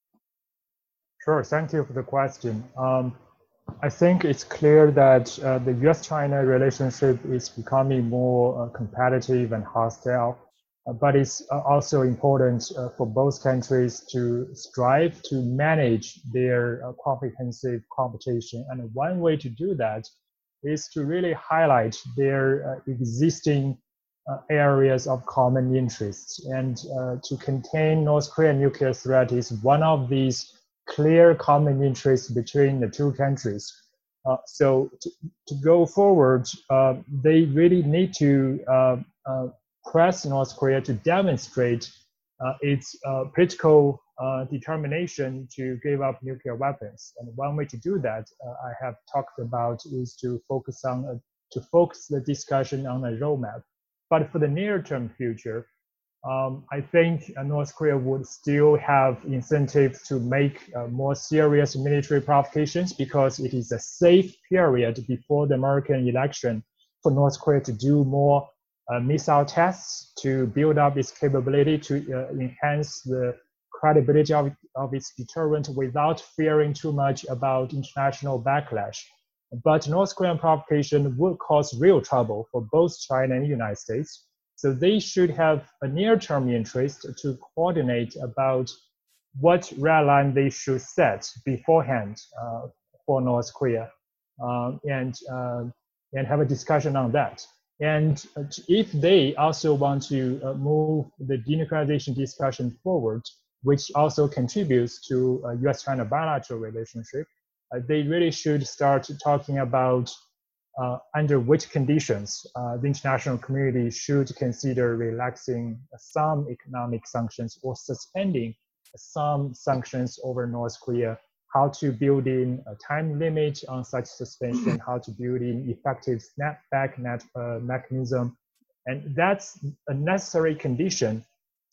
Sure, thank you for the question. Um, I think it's clear that uh, the U S China relationship is becoming more uh, competitive and hostile, uh, but it's uh, also important uh, for both countries to strive to manage their uh, comprehensive competition. And one way to do that is to really highlight their uh, existing uh, areas of common interests. And uh, to contain North Korean nuclear threat is one of these clear common interests between the two countries. Uh, so to, to go forward, uh, they really need to uh, uh, press North Korea to demonstrate uh, its uh, political uh, determination to give up nuclear weapons. And one way to do that, uh, I have talked about, is to focus on uh, to focus the discussion on a roadmap. But for the near-term future, um, I think uh, North Korea would still have incentives to make uh, more serious military provocations, because it is a safe period before the American election for North Korea to do more uh, missile tests, to build up its capability to uh, enhance the credibility of, of its deterrent without fearing too much about international backlash. But North Korean provocation would cause real trouble for both China and the United States. So they should have a near-term interest to coordinate about what red line they should set beforehand uh, for North Korea, um, and uh, and have a discussion on that. And if they also want to uh, move the denuclearization discussion forward, which also contributes to a U S China bilateral relationship, uh, they really should start talking about uh, under which conditions uh, the international community should consider relaxing some economic sanctions or suspending some sanctions over North Korea, how to build in a time limit on such suspension, how to build in effective snapback net, uh, mechanism. And that's a necessary condition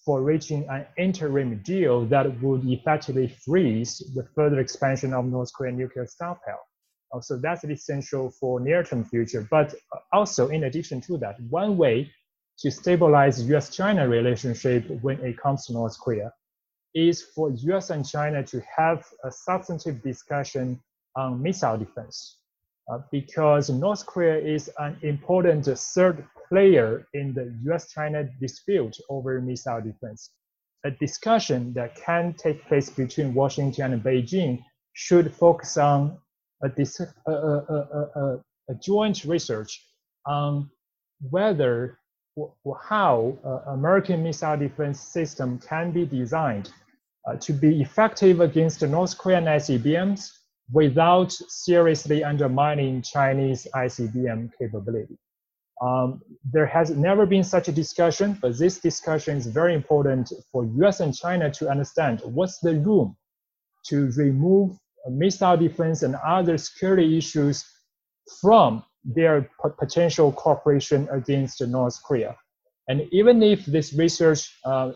for reaching an interim deal that would effectively freeze the further expansion of North Korean nuclear stockpile. Uh, so that's essential for near-term future. But also, in addition to that, one way to stabilize U S China relationship when it comes to North Korea is for U S and China to have a substantive discussion on missile defense. Uh, because North Korea is an important third player in the U S China dispute over missile defense. A discussion that can take place between Washington and Beijing should focus on a, dis- a, a, a, a, a joint research on whether or how uh, American missile defense system can be designed uh, to be effective against the North Korean I C B Ms without seriously undermining Chinese I C B M capability. Um, there has never been such a discussion, but this discussion is very important for U S and China to understand what's the room to remove missile defense and other security issues from their potential cooperation against North Korea. And even if this research uh,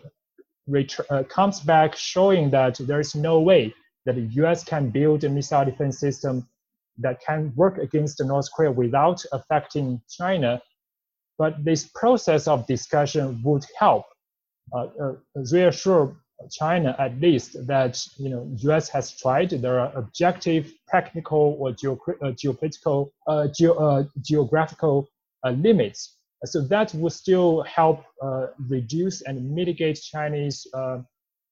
uh, comes back showing that there is no way that the U S can build a missile defense system that can work against North Korea without affecting China, but this process of discussion would help uh, uh, reassure China at least that you know U S has tried. There are objective, technical, or geo- uh, geopolitical, uh, geo- uh, geographical uh, limits. So that would still help uh, reduce and mitigate Chinese uh,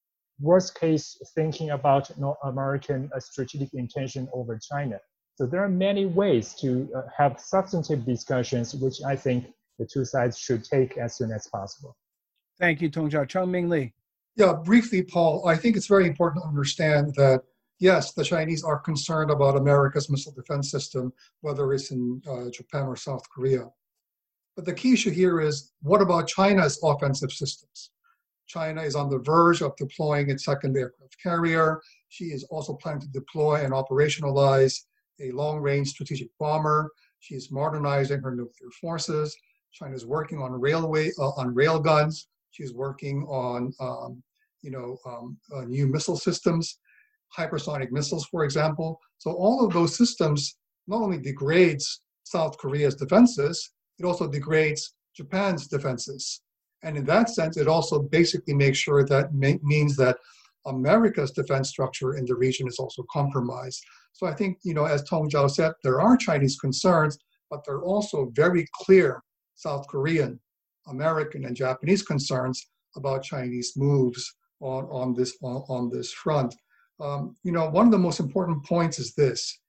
worst case thinking about North American uh, strategic intention over China. So there are many ways to uh, have substantive discussions, which I think the two sides should take as soon as possible. Thank you, Tongzhao. Chongming Lee. Yeah, briefly, Paul, I think it's very important to understand that, yes, the Chinese are concerned about America's missile defense system, whether it's in uh, Japan or South Korea. But the key issue here is, what about China's offensive systems? China is on the verge of deploying its second aircraft carrier. She is also planning to deploy and operationalize a long-range strategic bomber. She is modernizing her nuclear forces. China is working on railway, uh, on rail guns. She's working on, um, you know, um, uh, new missile systems, hypersonic missiles, for example. So all of those systems not only degrades South Korea's defenses, it also degrades Japan's defenses. And in that sense, it also basically makes sure that ma- means that America's defense structure in the region is also compromised. So I think, you know, as Tongzhao said, there are Chinese concerns, but there are also very clear South Korean, American, and Japanese concerns about Chinese moves on, on, this, on, on this front. Um, you know, one of the most important points is this.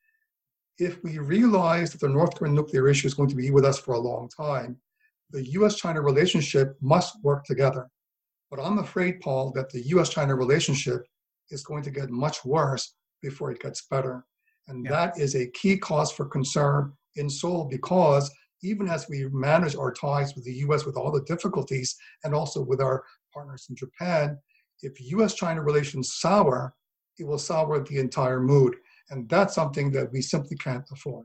If we realize that the North Korean nuclear issue is going to be with us for a long time, the U S China relationship must work together. But I'm afraid, Paul, that the U S China relationship is going to get much worse before it gets better. And yeah. that is a key cause for concern in Seoul, because even as we manage our ties with the U S with all the difficulties, and also with our partners in Japan, if U S China relations sour, it will sour the entire mood. And that's something that we simply can't afford.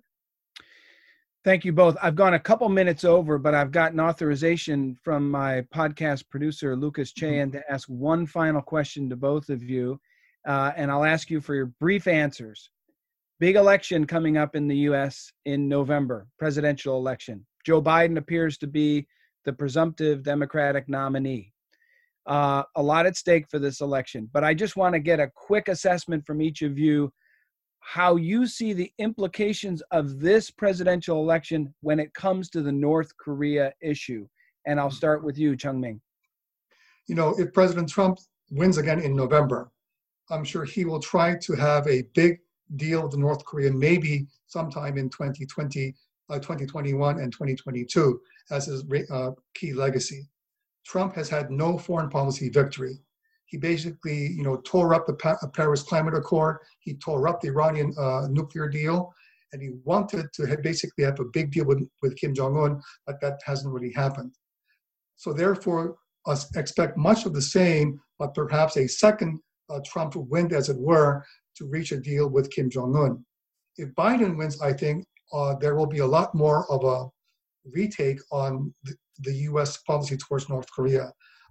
Thank you both. I've gone a couple minutes over, but I've gotten authorization from my podcast producer, Lucas Chayan, to ask one final question to both of you. Uh, and I'll ask you for your brief answers. Big election coming up in the U S in November, presidential election. Joe Biden appears to be the presumptive Democratic nominee. Uh, a lot at stake for this election, but I just want to get a quick assessment from each of you how you see the implications of this presidential election when it comes to the North Korea issue. And I'll start with you, Chongming. You know, if President Trump wins again in November, I'm sure he will try to have a big deal with North Korea, maybe sometime in twenty twenty, uh, twenty twenty-one and twenty twenty-two as his uh, key legacy. Trump has had no foreign policy victory. He basically, you know, tore up the pa- Paris Climate Accord. He tore up the Iranian uh, nuclear deal, and he wanted to have basically have a big deal with, with Kim Jong-un, but that hasn't really happened. So therefore, us expect much of the same, but perhaps a second uh, Trump win, as it were, to reach a deal with Kim Jong-un. If Biden wins, I think uh, there will be a lot more of a retake on the, the U S policy towards North Korea.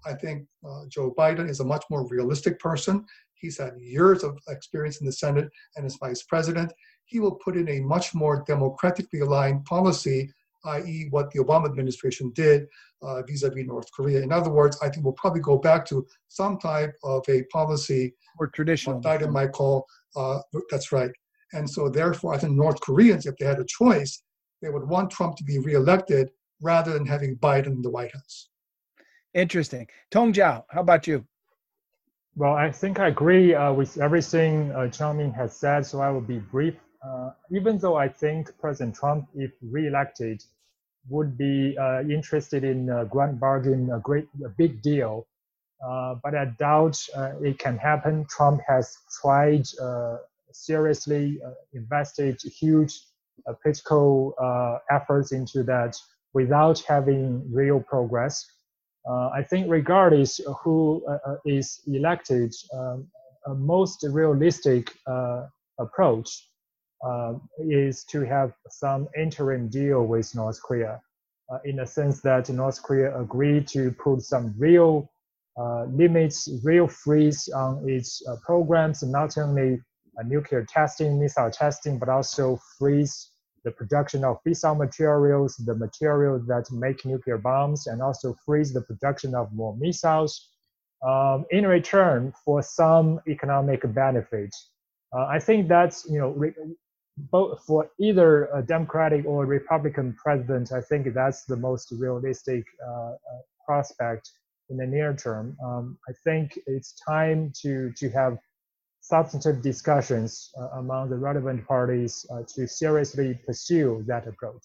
I think uh, Joe Biden is a much more realistic person. He's had years of experience in the Senate and as vice president. He will put in a much more democratically aligned policy, that is what the Obama administration did uh, vis-a-vis North Korea. In other words, I think we'll probably go back to some type of a policy, or traditional, what Biden might call, uh, that's right. And so therefore, I think North Koreans, if they had a choice, they would want Trump to be reelected rather than having Biden in the White House. Interesting. Tong Zhao, how about you? Well, I think I agree uh, with everything uh, Changming has said, so I will be brief. Uh, even though I think President Trump, if reelected, would be uh, interested in uh, grand bargain, a great, a big deal, uh, but I doubt uh, it can happen. Trump has tried uh, seriously, uh, invested huge uh, political uh, efforts into that without having real progress. Uh, I think regardless who uh, is elected, um, a most realistic uh, approach uh, is to have some interim deal with North Korea, uh, in the sense that North Korea agreed to put some real uh, limits, real freeze on its uh, programs, not only uh, nuclear testing, missile testing, but also freeze the production of fissile materials, the materials that make nuclear bombs, and also freeze the production of more missiles um, in return for some economic benefit. Uh, I think that's, you know, re- both for either a Democratic or Republican president, I think that's the most realistic uh, uh, prospect in the near term. Um, I think it's time to, to have substantive discussions uh, among the relevant parties uh, to seriously pursue that approach.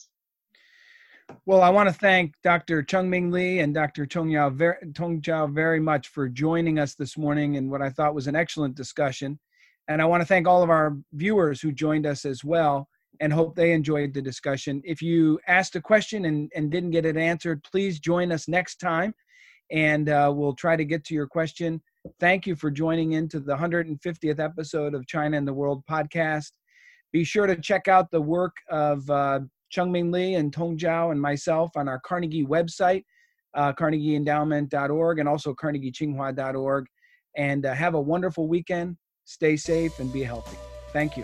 Well, I want to thank Doctor Changming Lee and Doctor Tong Zhao very, Tong Zhao very much for joining us this morning in what I thought was an excellent discussion. And I want to thank all of our viewers who joined us as well and hope they enjoyed the discussion. If you asked a question and, and didn't get it answered, please join us next time and uh, we'll try to get to your question. Thank you for joining into the one hundred fiftieth episode of China and the World podcast. Be sure to check out the work of uh, Changming Lee and Tong Zhao and myself on our Carnegie website, uh, carnegie endowment dot org, and also carnegie tsinghua dot org. And uh, have a wonderful weekend. Stay safe and be healthy. Thank you.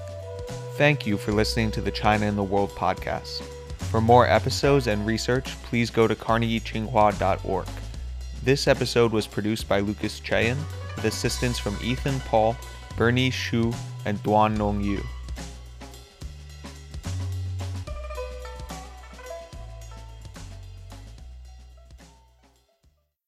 Thank you for listening to the China and the World podcast. For more episodes and research, please go to carnegie tsinghua dot org. This episode was produced by Lucas Chayan with assistance from Ethan Paul, Bernice Shu, and Duan Nong Yu.